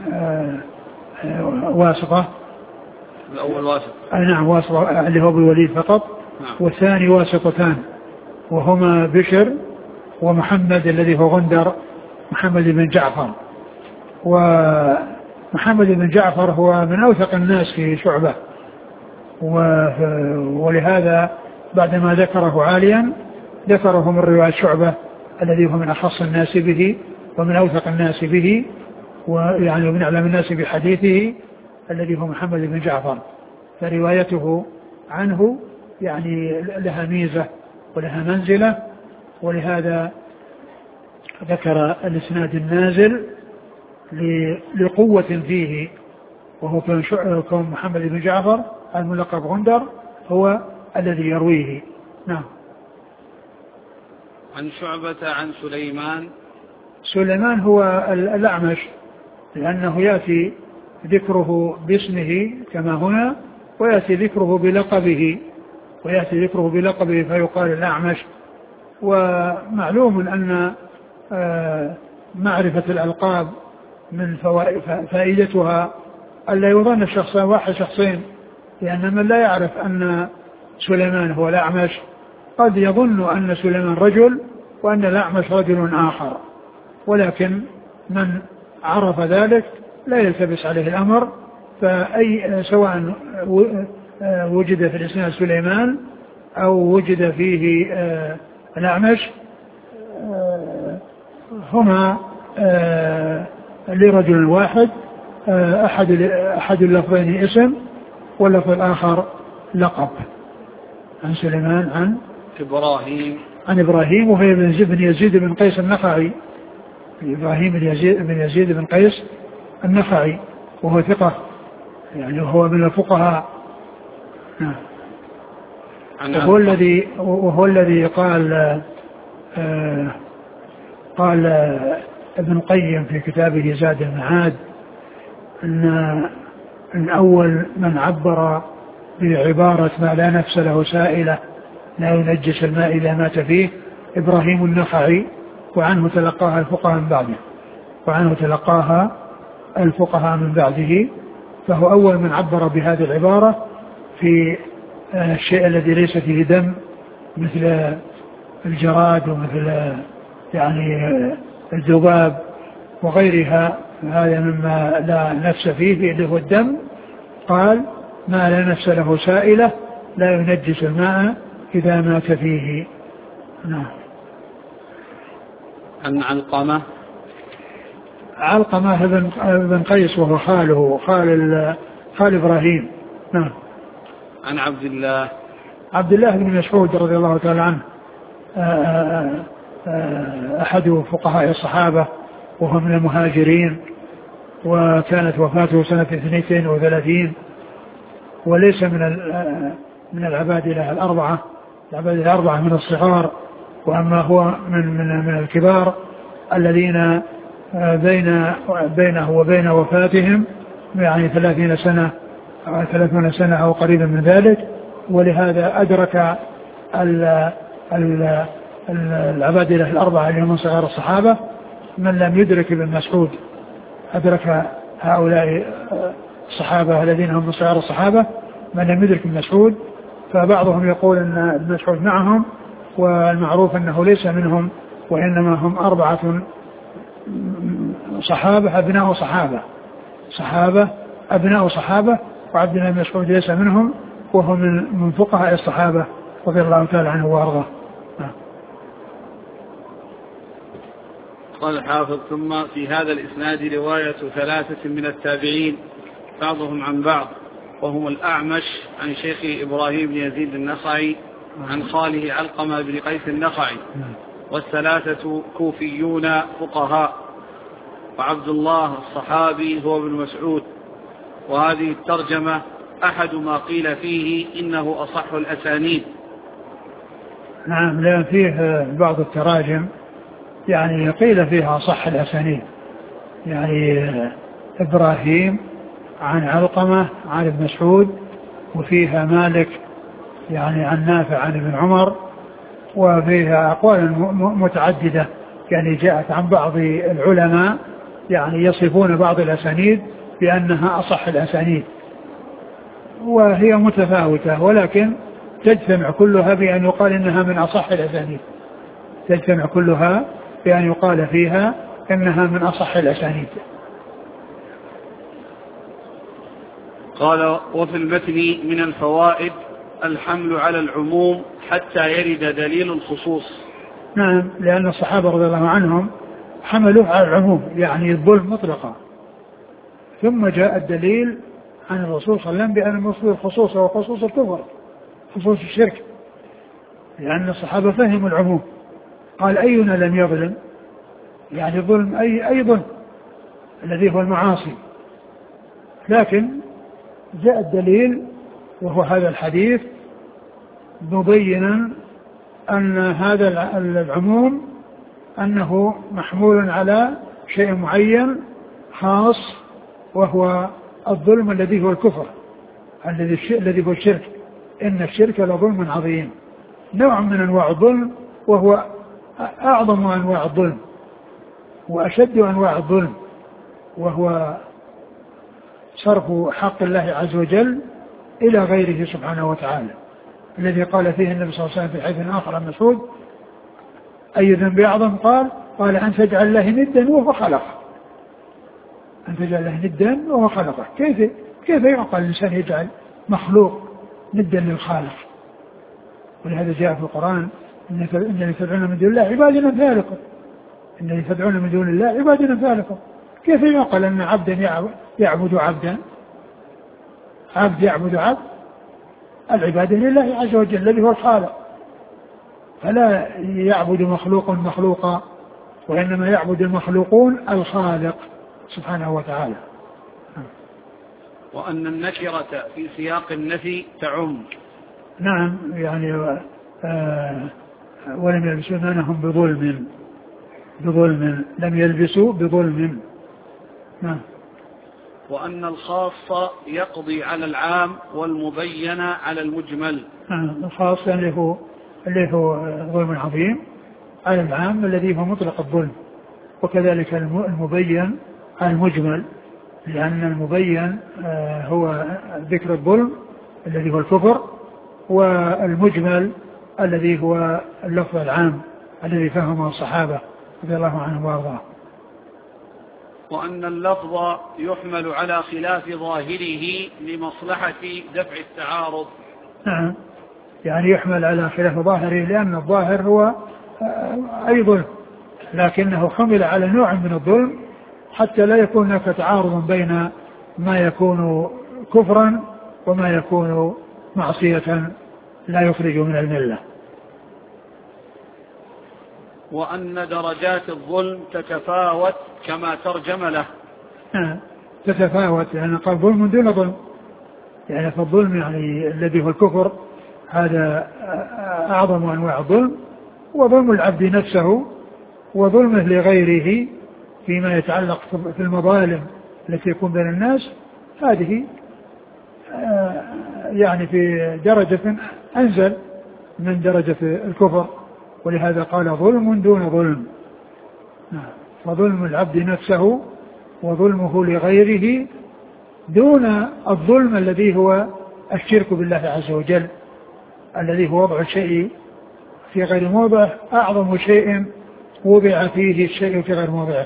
واسطة. الأول واسطة. نعم واسطة اللي هو بالوليد فقط. نعم. والثاني واسطتان وهما بشر ومحمد الذي هو غندر محمد بن جعفر. ومحمد بن جعفر هو من أوثق الناس في شعبة، ولهذا بعدما ذكره عاليا ذكره من رواية شعبة الذي هو من أخص الناس به ومن أوثق الناس به ويعني ومن أعلم الناس بحديثه الذي هو محمد بن جعفر، فروايته عنه يعني لها ميزة ولها منزلة، ولهذا ذكر الإسناد النازل لقوة فيه، وهو كون محمد بن جعفر الملقب غندر هو الذي يرويه. نعم. عن شعبة عن سليمان. سليمان هو الأعمش لأنه يأتي ذكره باسمه كما هنا، ويأتي ذكره بلقبه ويأتي ذكره بلقبه فيقال الأعمش. ومعلوم أن معرفة الألقاب من فائدتها ألا يظن الشخص واحد شخصين، لأن من لا يعرف أن سليمان هو الأعمش قد يظن أن سليمان رجل وأن الأعمش رجل آخر، ولكن من عرف ذلك لا يلتبس عليه الأمر، فأي سواء وجد في الإسناد سليمان أو وجد فيه الأعمش هما لرجل واحد، أحد أحد اللفظين اسم واللفظ الآخر لقب. عن سليمان عن إبراهيم عن إبراهيم وهي بن يزيد بن يزيد بن قيس النخعي. إبراهيم بن يزيد بن يزيد بن قيس النخعي وهو ثقة يعني وهو من الفقهاء. وهو الذي وهو الذي قال آه قال ابن القيم في كتابه زاد المعاد أن أن أول من عبر بعبارة ما لا نفس له سائلة لا ينجس الماء إذا مات فيه إبراهيم النخعي، وعنه تلقاها الفقهاء من بعده وعنه تلقاها الفقهاء من بعده فهو أول من عبر بهذه العبارة في الشيء الذي ليس فيه دم مثل الجراد ومثل يعني الذباب وغيرها، هذا مما لا نفس فيه اللي هو الدم. قال ما لا نفس له سائلة لا ينجس الماء إذا مات فيه. نعم. عن علقمة علقمة بن قيس وهو خاله خال خال إبراهيم. نعم. عن عبد الله عبد الله بن مسعود رضي الله تعالى عنه أحد فقهاء الصحابة وهو من المهاجرين، وكانت وفاته سنة اثنين وثلاثين، وليس من من العبادلة الأربعة العبادلة الأربعة من الصغار، وأما هو من من من الكبار الذين بين بينه وبين وفاتهم يعني ثلاثين سنة أو ثلاثون سنة أو قريبا من ذلك، ولهذا أدرك العبادلة الأربعة اللي هم من صغار الصحابة من لم يدرك ابن مسعود. أدرك هؤلاء الصحابة الذين هم من صغار الصحابة من لم يدرك ابن مسعود، فبعضهم يقول أن ابن مسعود معهم، والمعروف أنه ليس منهم، وإنما هم أربعة صحابة أبناء صحابة صحابة أبناء صحابة وعبد الله بن مسعود ليس منهم، وهو من فقهاء الصحابة رضي الله تعالى عنه وارضاه. قال الحافظ ثم في هذا الإسناد رواية ثلاثة من التابعين بعضهم عن بعض، وهم الأعمش عن شيخ إبراهيم بن يزيد النخعي عن خاله علقمة بن قيس النخعي، والثلاثة كوفيون فقهاء، وعبد الله الصحابي هو ابن مسعود. وهذه الترجمة أحد ما قيل فيه إنه أصح الأسانيد. نعم، لأن فيه بعض التراجم يعني قيل فيها صح الأسانيد، يعني إبراهيم عن علقمة عن ابن مسعود، وفيها مالك يعني عن نافع عن ابن عمر، وفيها أقوال متعددة يعني جاءت عن بعض العلماء يعني يصفون بعض الأسانيد بأنها أصح الأسانيد، وهي متفاوتة، ولكن تجتمع كلها بأن يقال إنها من أصح الأسانيد، تجتمع كلها بأن يقال فيها إنها من أصح الأسانيد. قال وفي المتن من الفوائد الحمل على العموم حتى يرد دليل الخصوص. نعم، لأن الصحابة رضي الله عنهم حملوا على العموم يعني الظلم مطلقا، ثم جاء الدليل عن الرسول صلى الله عليه وسلم بأن المقصود الخصوص هو خصوص الكفر، خصوص الشرك، لأن الصحابة فهموا العموم. قال أينا لم يظلم، يعني ظلم أي أي ظلم الذي هو المعاصي، لكن جاء الدليل وهو هذا الحديث مبينا أن هذا العموم أنه محمول على شيء معين خاص، وهو الظلم الذي هو الكفر الذي هو الشرك. إن الشرك لظلم عظيم، نوع من أنواع الظلم، وهو أعظم أنواع الظلم وأشد أنواع الظلم، وهو صرف حق الله عز وجل إلى غيره سبحانه وتعالى، الذي قال فيه النبي صلى الله عليه وسلم في حديث آخر عن مسعود أي ذنب أعظم؟ قال قال أن تجعل الله ندا وهو خلقه، أن تجعل الله ندا وهو خلقه. كيف كيف يعقل الإنسان يجعل مخلوق ندا للخالق؟ ولهذا جاء في القرآن إن الذين تدعون من دون الله عبادنا أمثالكم، إن الذين تدعون من دون الله عبادنا أمثالكم. كيف يعقل أن عبدا يعبد عبدا عبد يعبد عبد؟ العبادة لله عز وجل الذي هو الخالق، فلا يعبد مخلوق مخلوقا، وإنما يعبد المخلوقون الخالق سبحانه وتعالى. وأن النكرة في سياق النفي تعم. نعم، يعني آه ولم يلبسوا إيمانهم بظلم بظلم لم يلبسوا بظلم. نعم. وأن الخاص يقضي على العام والمبين على المجمل. نعم، الخاص اللي هو اللي هو ظلم عظيم على العام الذي هو مطلق الظلم، وكذلك المبين على المجمل، لأن المبين هو ذكر الظلم الذي هو الكفر، والمجمل الذي هو اللفظ العام الذي فهمه الصحابة رضي الله عنهم وارضاهم. وأن اللفظ يحمل على خلاف ظاهره لمصلحة دفع التعارض. نعم، يعني يحمل على خلاف ظاهره لأن الظاهر هو أي ظلم، لكنه حمل على نوع من الظلم حتى لا يكون هناك تعارض بين ما يكون كفرا وما يكون معصية لا يخرج من الملة. وأن درجات الظلم تتفاوت كما ترجم له. آه. تتفاوت يعني قال ظلم دون ظلم، يعني فالظلم يعني الذي هو الكفر هذا أعظم أنواع الظلم، وظلم العبد نفسه وظلمه لغيره فيما يتعلق في المظالم التي يكون بين الناس هذه آه يعني في درجة أنزل من درجة الكفر، ولهذا قال ظلم دون ظلم. فظلم العبد نفسه وظلمه لغيره دون الظلم الذي هو الشرك بالله عز وجل، الذي هو وضع الشيء في غير موضعه، أعظم شيء وضع فيه الشيء في غير موضعه.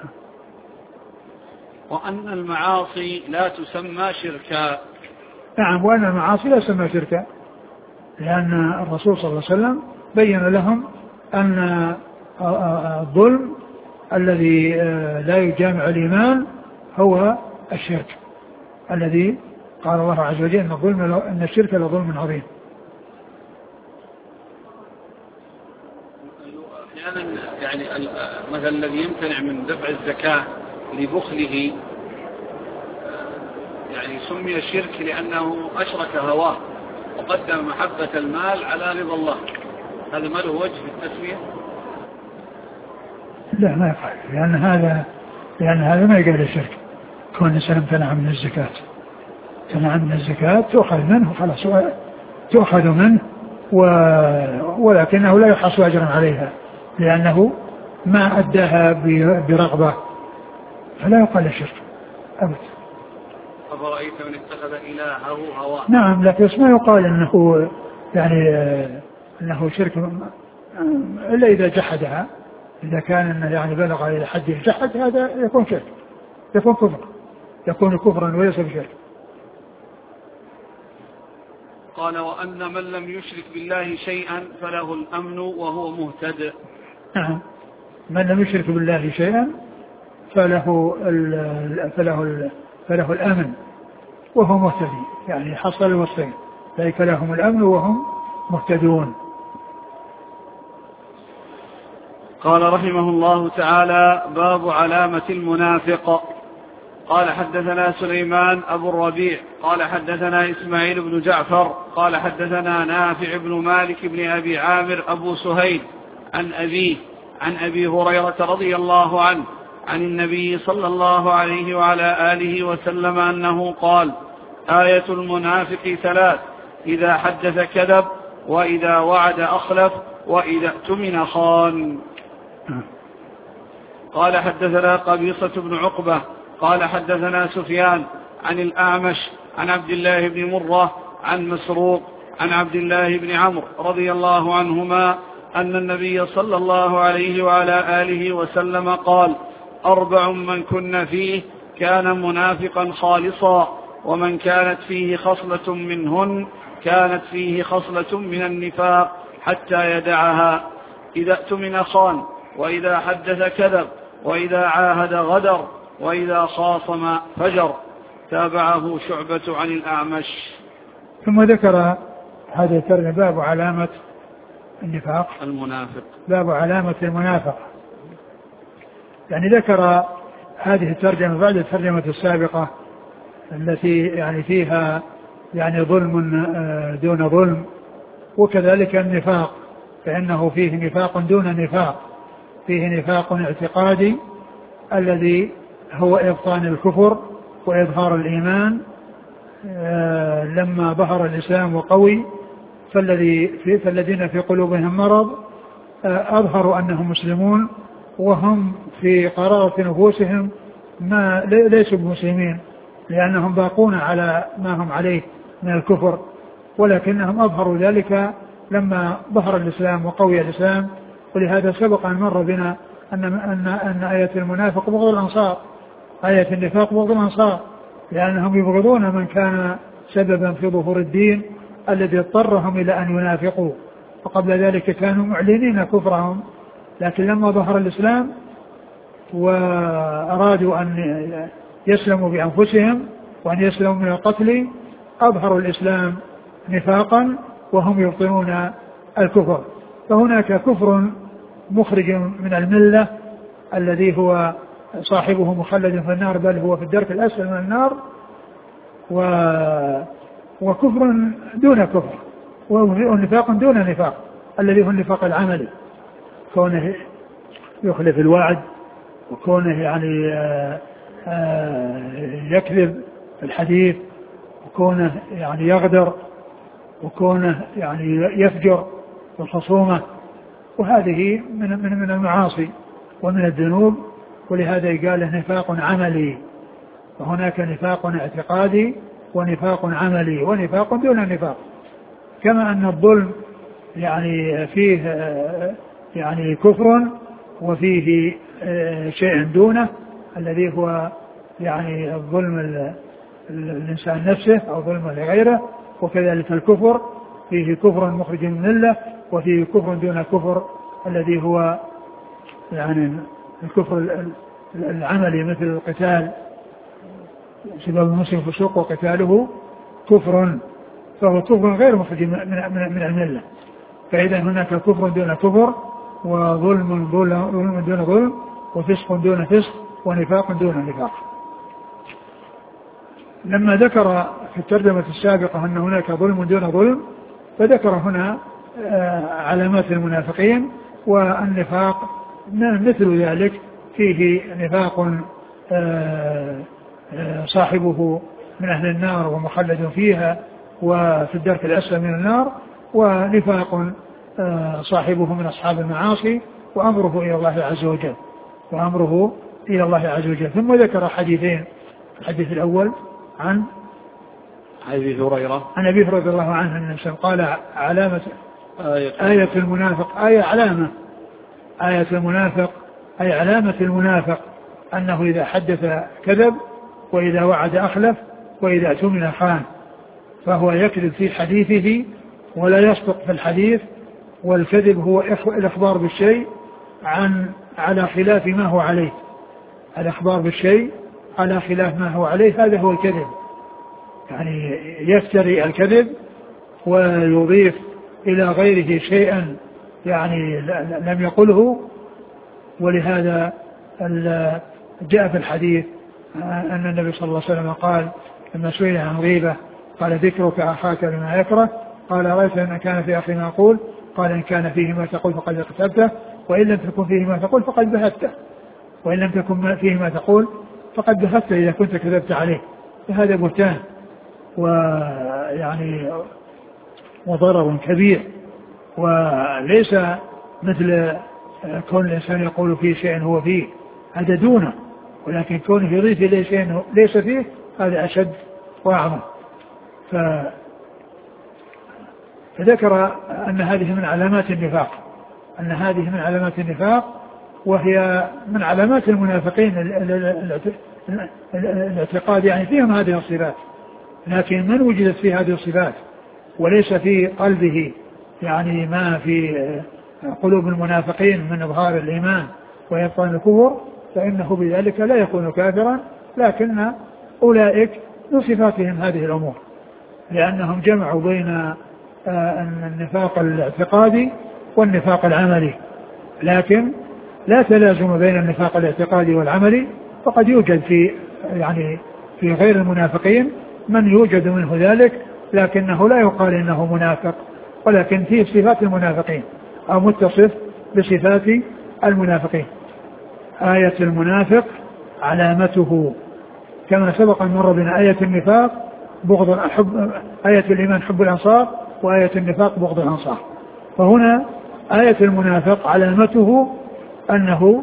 وأن المعاصي لا تسمى شركا. نعم، وأن المعاصي لا تسمى شركا، لأن الرسول صلى الله عليه وسلم بين لهم أن الظلم الذي لا يجامع الإيمان هو الشرك، الذي قال الله عز وجل أن الظلم أن الشرك لظلم عظيم. أحيانا يعني مثلا الذي يمتنع من دفع الزكاة لبخله يعني سمي شرك لأنه أشرك هواه وقدم محبة المال على رضا الله، هذا ما له وجه في التسمية؟ لا ما يفعل، لأن هذا لأن هذا ما يقال الشرك. كون الإنسان امتنع من الزكاة امتنع من الزكاة تؤخذ منه خلاص، تؤخذ منه و... ولكنه لا يحصل أجرا عليها لأنه ما أداها برغبة، فلا يقال الشرك أبدا. أفرأيت من اتخذ إلهه هواه. نعم، لكن ما يقال أنه يعني أنه شرك إلا إذا جحدها، إذا كان أنه يعني بلغ إلى حد الجحد هذا يكون شرك، يكون كفر، يكون كفرا وليس بشرك. قال وأن من لم يشرك بالله شيئا فله الأمن وهو مهتد. نعم، من لم يشرك بالله شيئا فله ال فله ال فله الأمن وهو مهتدي، يعني حصل الوصفين، ذلك لهم الأمن وهم مهتدون. قال رحمه الله تعالى باب علامة المنافق. قال حدثنا سليمان أبو الربيع قال حدثنا إسماعيل بن جعفر قال حدثنا نافع بن مالك بن أبي عامر أبو سهيل عن أبيه عن أبي هريرة رضي الله عنه عن النبي صلى الله عليه وعلى آله وسلم أنه قال آية المنافق ثلاث: إذا حدث كذب، وإذا وعد أخلف، وإذا اؤتمن خان. قال حدثنا قبيصة بن عقبة قال حدثنا سفيان عن الأعمش عن عبد الله بن مرة عن مسروق عن عبد الله بن عمرو رضي الله عنهما أن النبي صلى الله عليه وعلى آله وسلم قال أربع من كن فيه كان منافقا خالصا، ومن كانت فيه خصلة منهن كانت فيه خصلة من النفاق حتى يدعها: إذا اؤتمن خان، وإذا حدث كذب، وإذا عاهد غدر، وإذا خاصم فجر. تابعه شعبة عن الأعمش. ثم ذكر هذا الترجمة باب علامة النفاق المنافق، باب علامة المنافق، يعني ذكر هذه الترجمة بعد الترجمة السابقة التي يعني فيها يعني ظلم دون ظلم، وكذلك النفاق فإنه فيه نفاق دون نفاق، فيه نفاق اعتقادي الذي هو إبطان الكفر وإظهار الإيمان لما ظهر الإسلام وقوي، فالذي في فالذين في قلوبهم مرض أظهروا أنهم مسلمون وهم في قرارة نفوسهم ما ليسوا بمسلمين، لأنهم باقون على ما هم عليه من الكفر ولكنهم أظهروا ذلك لما ظهر الإسلام وقوي الإسلام. ولهذا سبق أن مر بنا أن, أن, أن آية المنافق بغض الأنصار، آية النفاق بغض الأنصار، لأنهم يبغضون من كان سببا في ظهور الدين الذي اضطرهم إلى أن ينافقوا، وقبل ذلك كانوا معلنين كفرهم، لكن لما ظهر الإسلام وأرادوا أن يسلموا بأنفسهم وأن يسلموا من القتل أظهروا الإسلام نفاقا وهم يبطنون الكفر. فهناك كفر مخرج من الملة الذي هو صاحبه مخلد في النار، بل هو في الدرك الأسفل من النار، و... وكفر دون كفر، ونفاق دون نفاق الذي هو النفاق العملي، كونه يخلف الوعد، وكونه يعني آآ آآ يكذب الحديث، وكونه يعني يغدر، وكونه يعني يفجر بالخصومة، وهذه من من من المعاصي ومن الذنوب. ولهذا قال نفاق عملي، وهناك نفاق اعتقادي ونفاق عملي ونفاق دون نفاق. كما أن الظلم يعني فيه يعني كفر وفيه شيء دونه الذي هو يعني الظلم الإنسان نفسه أو ظلم لغيره، وكذلك الكفر فيه كفر مخرج من الملة وفيه كفر دون كفر الذي هو يعني الكفر العملي مثل القتال، سبب المسلم فسوق وقتاله كفر، فهو كفر غير مخرج من الملة. فإذا هناك كفر دون كفر، وظلم ظلم دون ظلم، وفسق دون فسق، ونفاق دون نفاق. لما ذكر في الترجمة السابقة أن هناك ظلم دون ظلم، فذكر هنا علامات المنافقين، والنفاق مثل ذلك فيه نفاق صاحبه من أهل النار ومخلد فيها وفي الدرك الأسفل من النار، ونفاق صاحبه من أصحاب المعاصي وأمره إلى الله عز وجل وأمره إلى الله عز وجل. ثم ذكر حديثين، الحديث الأول عن أبي هريرة عن أبي هريرة رضي الله عنه أن قال علامة آية المنافق، آية علامة آية المنافق أي علامة المنافق أنه إذا حدث كذب، وإذا وعد أخلف، وإذا اؤتمن خان. فهو يكذب في حديثه ولا يصدق في الحديث، والكذب هو الإخبار بالشيء عن على خلاف ما هو عليه، الإخبار بالشيء على خلاف ما هو عليه، هذا هو الكذب. يعني يفتري الكذب ويضيف إلى غيره شيئا يعني لم يقله. ولهذا جاء في الحديث أن النبي صلى الله عليه وسلم قال لما سئل عن غيبة قال ذكرك أخاك بما يكره، قال رأيت أن كان في أخي ما أقول، قال إن كان فيه ما تقول فقد اغتبته، وإن لم تكن فيه ما تقول فقد بهته، وإن لم تكن فيه ما تقول فقد بهته إذا كنت كذبت عليه. فهذا بهتان ويعني وضرر كبير، وليس مثل كون الإنسان يقول فيه شيء هو فيه، هذا دونه، ولكن كونه يضيف إليه شيء ليس فيه هذا أشد وأعظم. ف... فذكر أن هذه من علامات النفاق، أن هذه من علامات النفاق، وهي من علامات المنافقين الاعتقاد، يعني فيهم هذه الصفات. لكن من وجدت في هذه الصفات وليس في قلبه يعني ما في قلوب المنافقين من إظهار الإيمان وإبطان الكفر، فإنه بذلك لا يكون كافرا، لكن أولئك من صفاتهم هذه الأمور، لأنهم جمعوا بين النفاق الاعتقادي والنفاق العملي، لكن لا تلازم بين النفاق الاعتقادي والعملي. فقد يوجد في يعني في غير المنافقين من يوجد منه ذلك، لكنه لا يقال إنه منافق، ولكن فيه صفات المنافقين أو متصف بصفات المنافقين. آية المنافق علامته كما سبق أن مر بنا آية النفاق بغض حب، آية الإيمان حب الأنصار، وآية النفاق بغض الأنصار. فهنا آية المنافق علامته أنه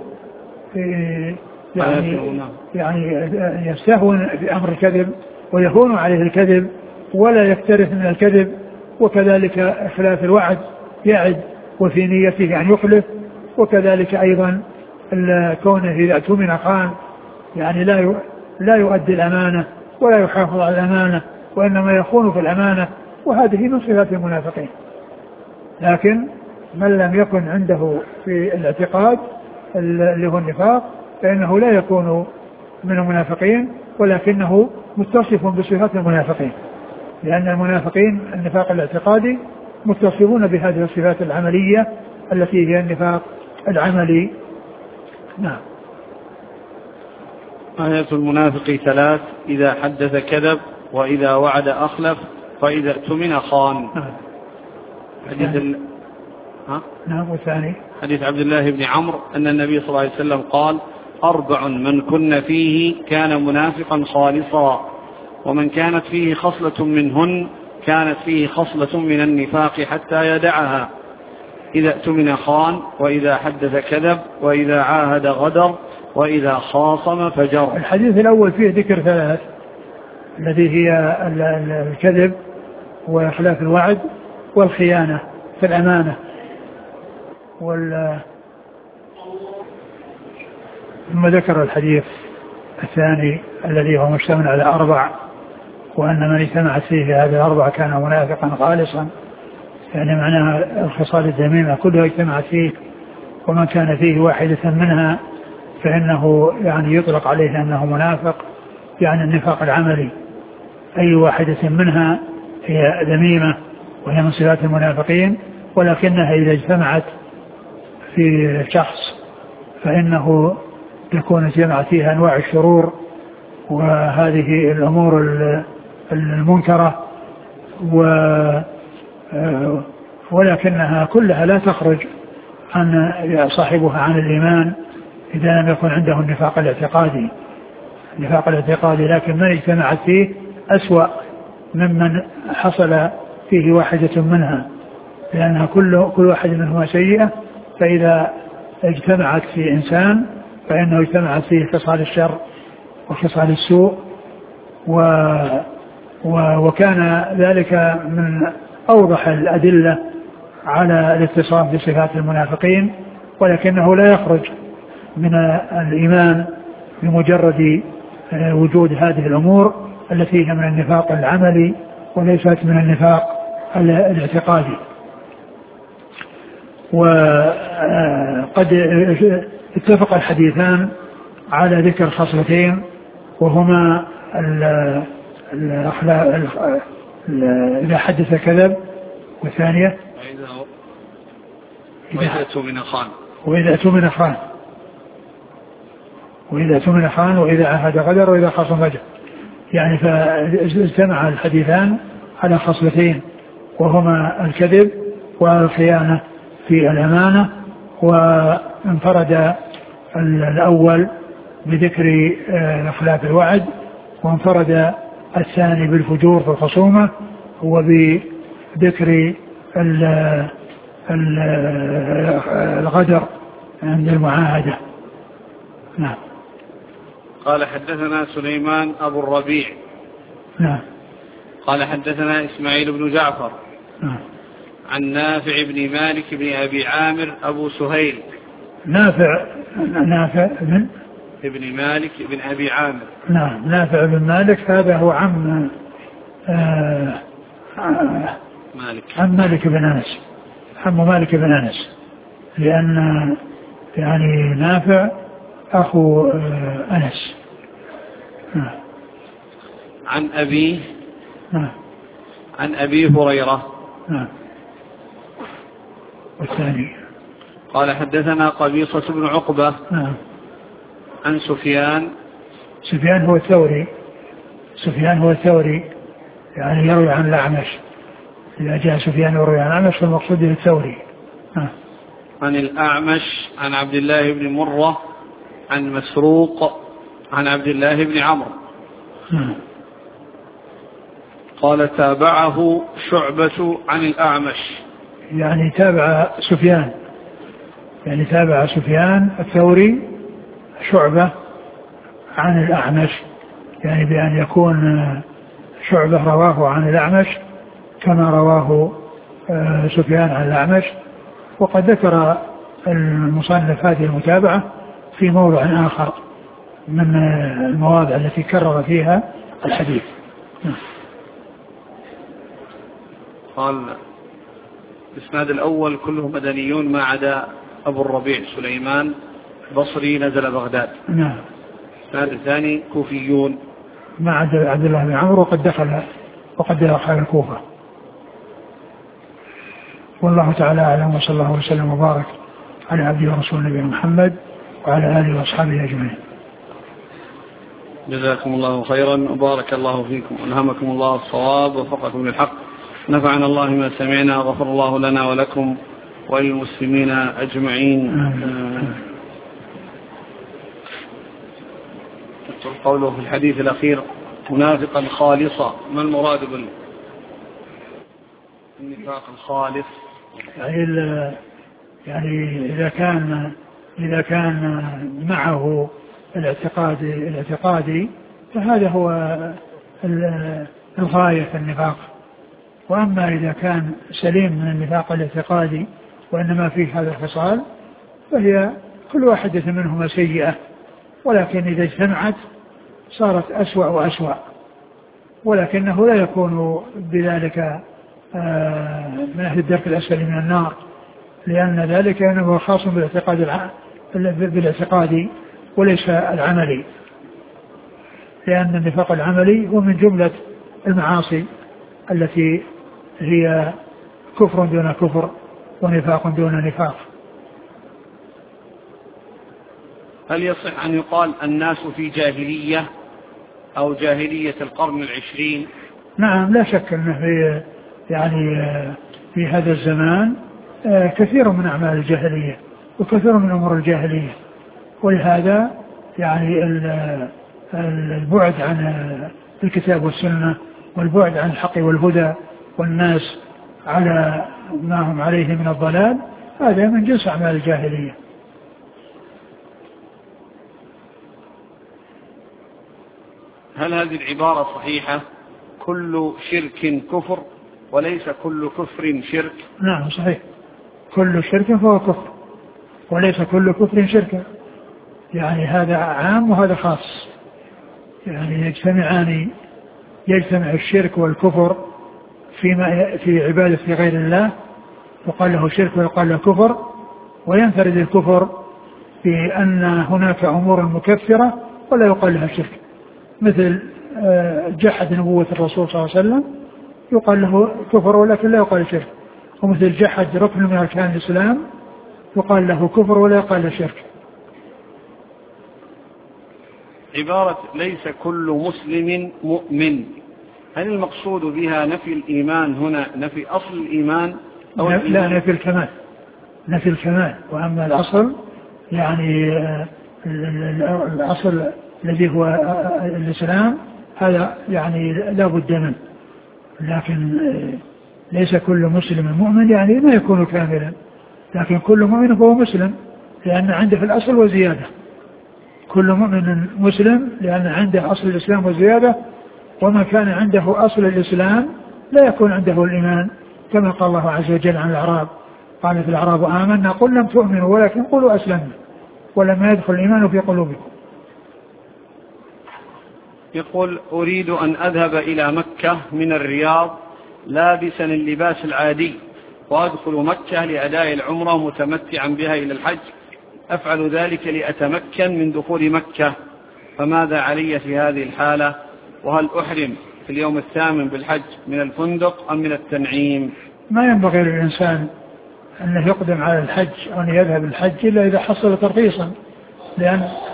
يعني, يعني يستهون في أمر الكذب ويهون عليه الكذب ولا يكترث من الكذب وكذلك إخلاف الوعد، يعد وفي نيته أن يخلف، وكذلك أيضا كونه إذا اؤتمن خان، يعني لا لا يؤدي الأمانة ولا يحافظ على الأمانة وإنما يخون في الأمانة، وهذه من صفات المنافقين. لكن من لم يكن عنده في الاعتقاد اللي هو النفاق فإنه لا يكون من المنافقين، ولكنه متصف بصفات المنافقين، لأن المنافقين النفاق الاعتقادي متصفون بهذه الصفات العملية التي هي النفاق العملي. نعم. آية المنافق ثلاث: إذا حدث كذب، وإذا وعد أخلف، وإذا اؤتمن خان. نعم. حديث ال... ها؟ نعم. والثاني حديث عبد الله بن عمرو أن النبي صلى الله عليه وسلم قال: أربع من كن فيه كان منافقا خالصا، ومن كانت فيه خصلة منهن كانت فيه خصلة من النفاق حتى يدعها: إذا اؤتمن خان، وإذا حدث كذب، وإذا عاهد غدر، وإذا خاصم فجر. الحديث الأول فيه ذكر ثلاث، الذي هي الكذب وإخلاف الوعد والخيانة في الأمانة. وال ثم ذكر الحديث الثاني الذي هو مشتمل على أربع، وأن من اجتمعت فيه هذه الأربع كان منافقا خالصا، يعني معناها الخصال الذميمة كلها اجتمعت فيه، ومن كان فيه واحدة منها فإنه يعني يطلق عليه أنه منافق، يعني النفاق العملي. أي واحدة منها هي ذميمة وهي من صفات المنافقين، ولكنها إذا اجتمعت في شخص فإنه تكون جمعت فيها أنواع الشرور وهذه الأمور المنكرة، ولكنها كلها لا تخرج عن صاحبها عن الإيمان إذا لم يكن عنده النفاق الاعتقادي النفاق الاعتقادي لكن من اجتمعت فيه أسوأ ممن حصل فيه واحدة منها، لأنها كل كل واحد منهما سيئة، فإذا اجتمعت في إنسان فإنه اجتمعت فيه خصال الشر وخصال السوء، و وكان ذلك من أوضح الأدلة على الاتصاف بصفات المنافقين، ولكنه لا يخرج من الإيمان بمجرد وجود هذه الأمور التي هي من النفاق العملي وليست من النفاق الاعتقادي. وقد اتفق الحديثان على ذكر خصلتين، وهما إذا حدث كذب، والثانية وإذا اؤتمن خان وإذا اؤتمن خان وإذا اؤتمن خان وإذا عاهد غدر وإذا خاصم فجر. يعني فاجتمع الحديثان على خصلتين، وهما الكذب والخيانة في الأمانة، وانفرد الأول بذكر إخلاف الوعد، وانفرد الثاني بالفجور في الخصومة وبذكر الغدر عند المعاهدة. نعم. قال حدثنا سليمان أبو الربيع. نعم. قال حدثنا إسماعيل بن جعفر. نعم. عن نافع بن مالك بن أبي عامر أبو سهيل. نافع نافع بن ابن مالك بن أبي عامر. نعم. نافع بن مالك هذا هو عم آه آه مالك عم مالك بن أنس، عم مالك بن أنس، لأن يعني نافع أخو آه أنس. نعم. عن أبيه. نعم. عن أبي هريرة. نعم. والثاني قال حدثنا قبيصة بن عقبة. نعم. عن سفيان. سفيان هو الثوري سفيان هو الثوري يعني يروي عن الأعمش، إذا جاء سفيان يروي عن الأعمش فالمقصود به الثوري. نعم. عن الأعمش عن عبد الله بن مرة عن مسروق عن عبد الله بن عمرو. نعم. قال تابعه شعبة عن الأعمش، يعني تابع سفيان يعني تابع سفيان الثوري شعبة عن الأعمش، يعني بأن يكون شعبة رواه عن الأعمش كما رواه سفيان عن الأعمش. وقد ذكر المصنف هذه المتابعة في موضع آخر من المواضع التي كرر فيها الحديث. قال الإسناد الأول كله مدنيون ما عدا أبو الربيع سليمان بصري نزل بغداد. نعم. الإسناد الثاني كوفيون ما عدا عبد الله بن عمرو وقد دخل وقد دخل الكوفة. والله تعالى أعلم، وصلى الله وسلم وبارك على عبده ورسوله نبينا محمد وعلى آله وأصحابه أجمعين. جزاكم الله خيرا وبارك الله فيكم ألهمكم الله الصواب ووفقكم للحق، نفعنا الله ما سمعنا، غفر الله لنا ولكم وللمسلمين أجمعين. قوله في الحديث الأخير منافقا خالصا، ما المراد بالنفاق الخالص؟ يعني يعني إذا كان إذا كان معه الاعتقاد الاعتقادي فهذا هو الغاية في النفاق. وأما إذا كان سليم من النفاق الاعتقادي وإنما فيه هذا الخصال فهي كل واحدة منهما سيئة، ولكن إذا اجتمعت صارت أسوأ وأسوأ، ولكنه لا يكون بذلك من أهل الدرك الأسفل من النار، لأن ذلك أنه خاص بالاعتقاد بالاعتقادي وليس العملي، لأن النفاق العملي هو من جملة المعاصي التي هي كفر دون كفر ونفاق دون نفاق. هل يصح أن يقال الناس في جاهلية أو جاهلية القرن العشرين؟ نعم، لا شك أنه في يعني في هذا الزمان كثير من أعمال الجاهلية وكثير من أمور الجاهلية، ولهذا يعني البعد عن الكتاب والسنة والبعد عن الحق والهدى والناس على ما هم عليه من الضلال هذا من جنس أعمال الجاهلية. هل هذه العبارة صحيحة؟ كل شرك كفر وليس كل كفر شرك؟ نعم صحيح، كل شرك فهو كفر وليس كل كفر شركا، يعني هذا عام وهذا خاص، يعني يجتمعان، يجتمع الشرك والكفر فيما في عبادة غير الله يقال له شرك ويقال له كفر، وينفرد الكفر بأن هناك أمور مكفرة ولا يقال لها شرك، مثل جحد نبوة الرسول صلى الله عليه وسلم يقال له كفر ولكن لا يقال شرك، ومثل جحد ركن من أركان الإسلام يقال له كفر ولا يقال له شرك. عبارة ليس كل مسلم مؤمن، هل المقصود بها نفي الإيمان هنا نفي أصل الإيمان أو لا, الإيمان؟ لا نفي الكمال، نفي الكمال، وأما الأصل يعني الأصل الذي هو الإسلام هذا يعني لا بد منه، لكن ليس كل مسلم مؤمن يعني ما يكون كاملا، لكن كل مؤمن هو مسلم لأن عنده في الأصل وزيادة، كل مؤمن مسلم لأن عنده أصل الإسلام وزيادة، وما كان عنده أصل الإسلام لا يكون عنده الإيمان، كما قال الله عز وجل عن الأعراب قالت الأعراب آمنا قل لم تؤمنوا ولكن قولوا أسلمنا ولما يدخل الإيمان في قلوبكم. يقول أريد أن أذهب إلى مكة من الرياض لابسا اللباس العادي وأدخل مكة لأداء العمرة متمتعا بها إلى الحج، أفعل ذلك لأتمكن من دخول مكة، فماذا علي في هذه الحالة؟ وهل أحرم في اليوم الثامن بالحج من الفندق أم من التنعيم؟ ما ينبغي للإنسان أنه يقدم على الحج أو أن يذهب الحج إلا إذا حصل ترخيصا، لأن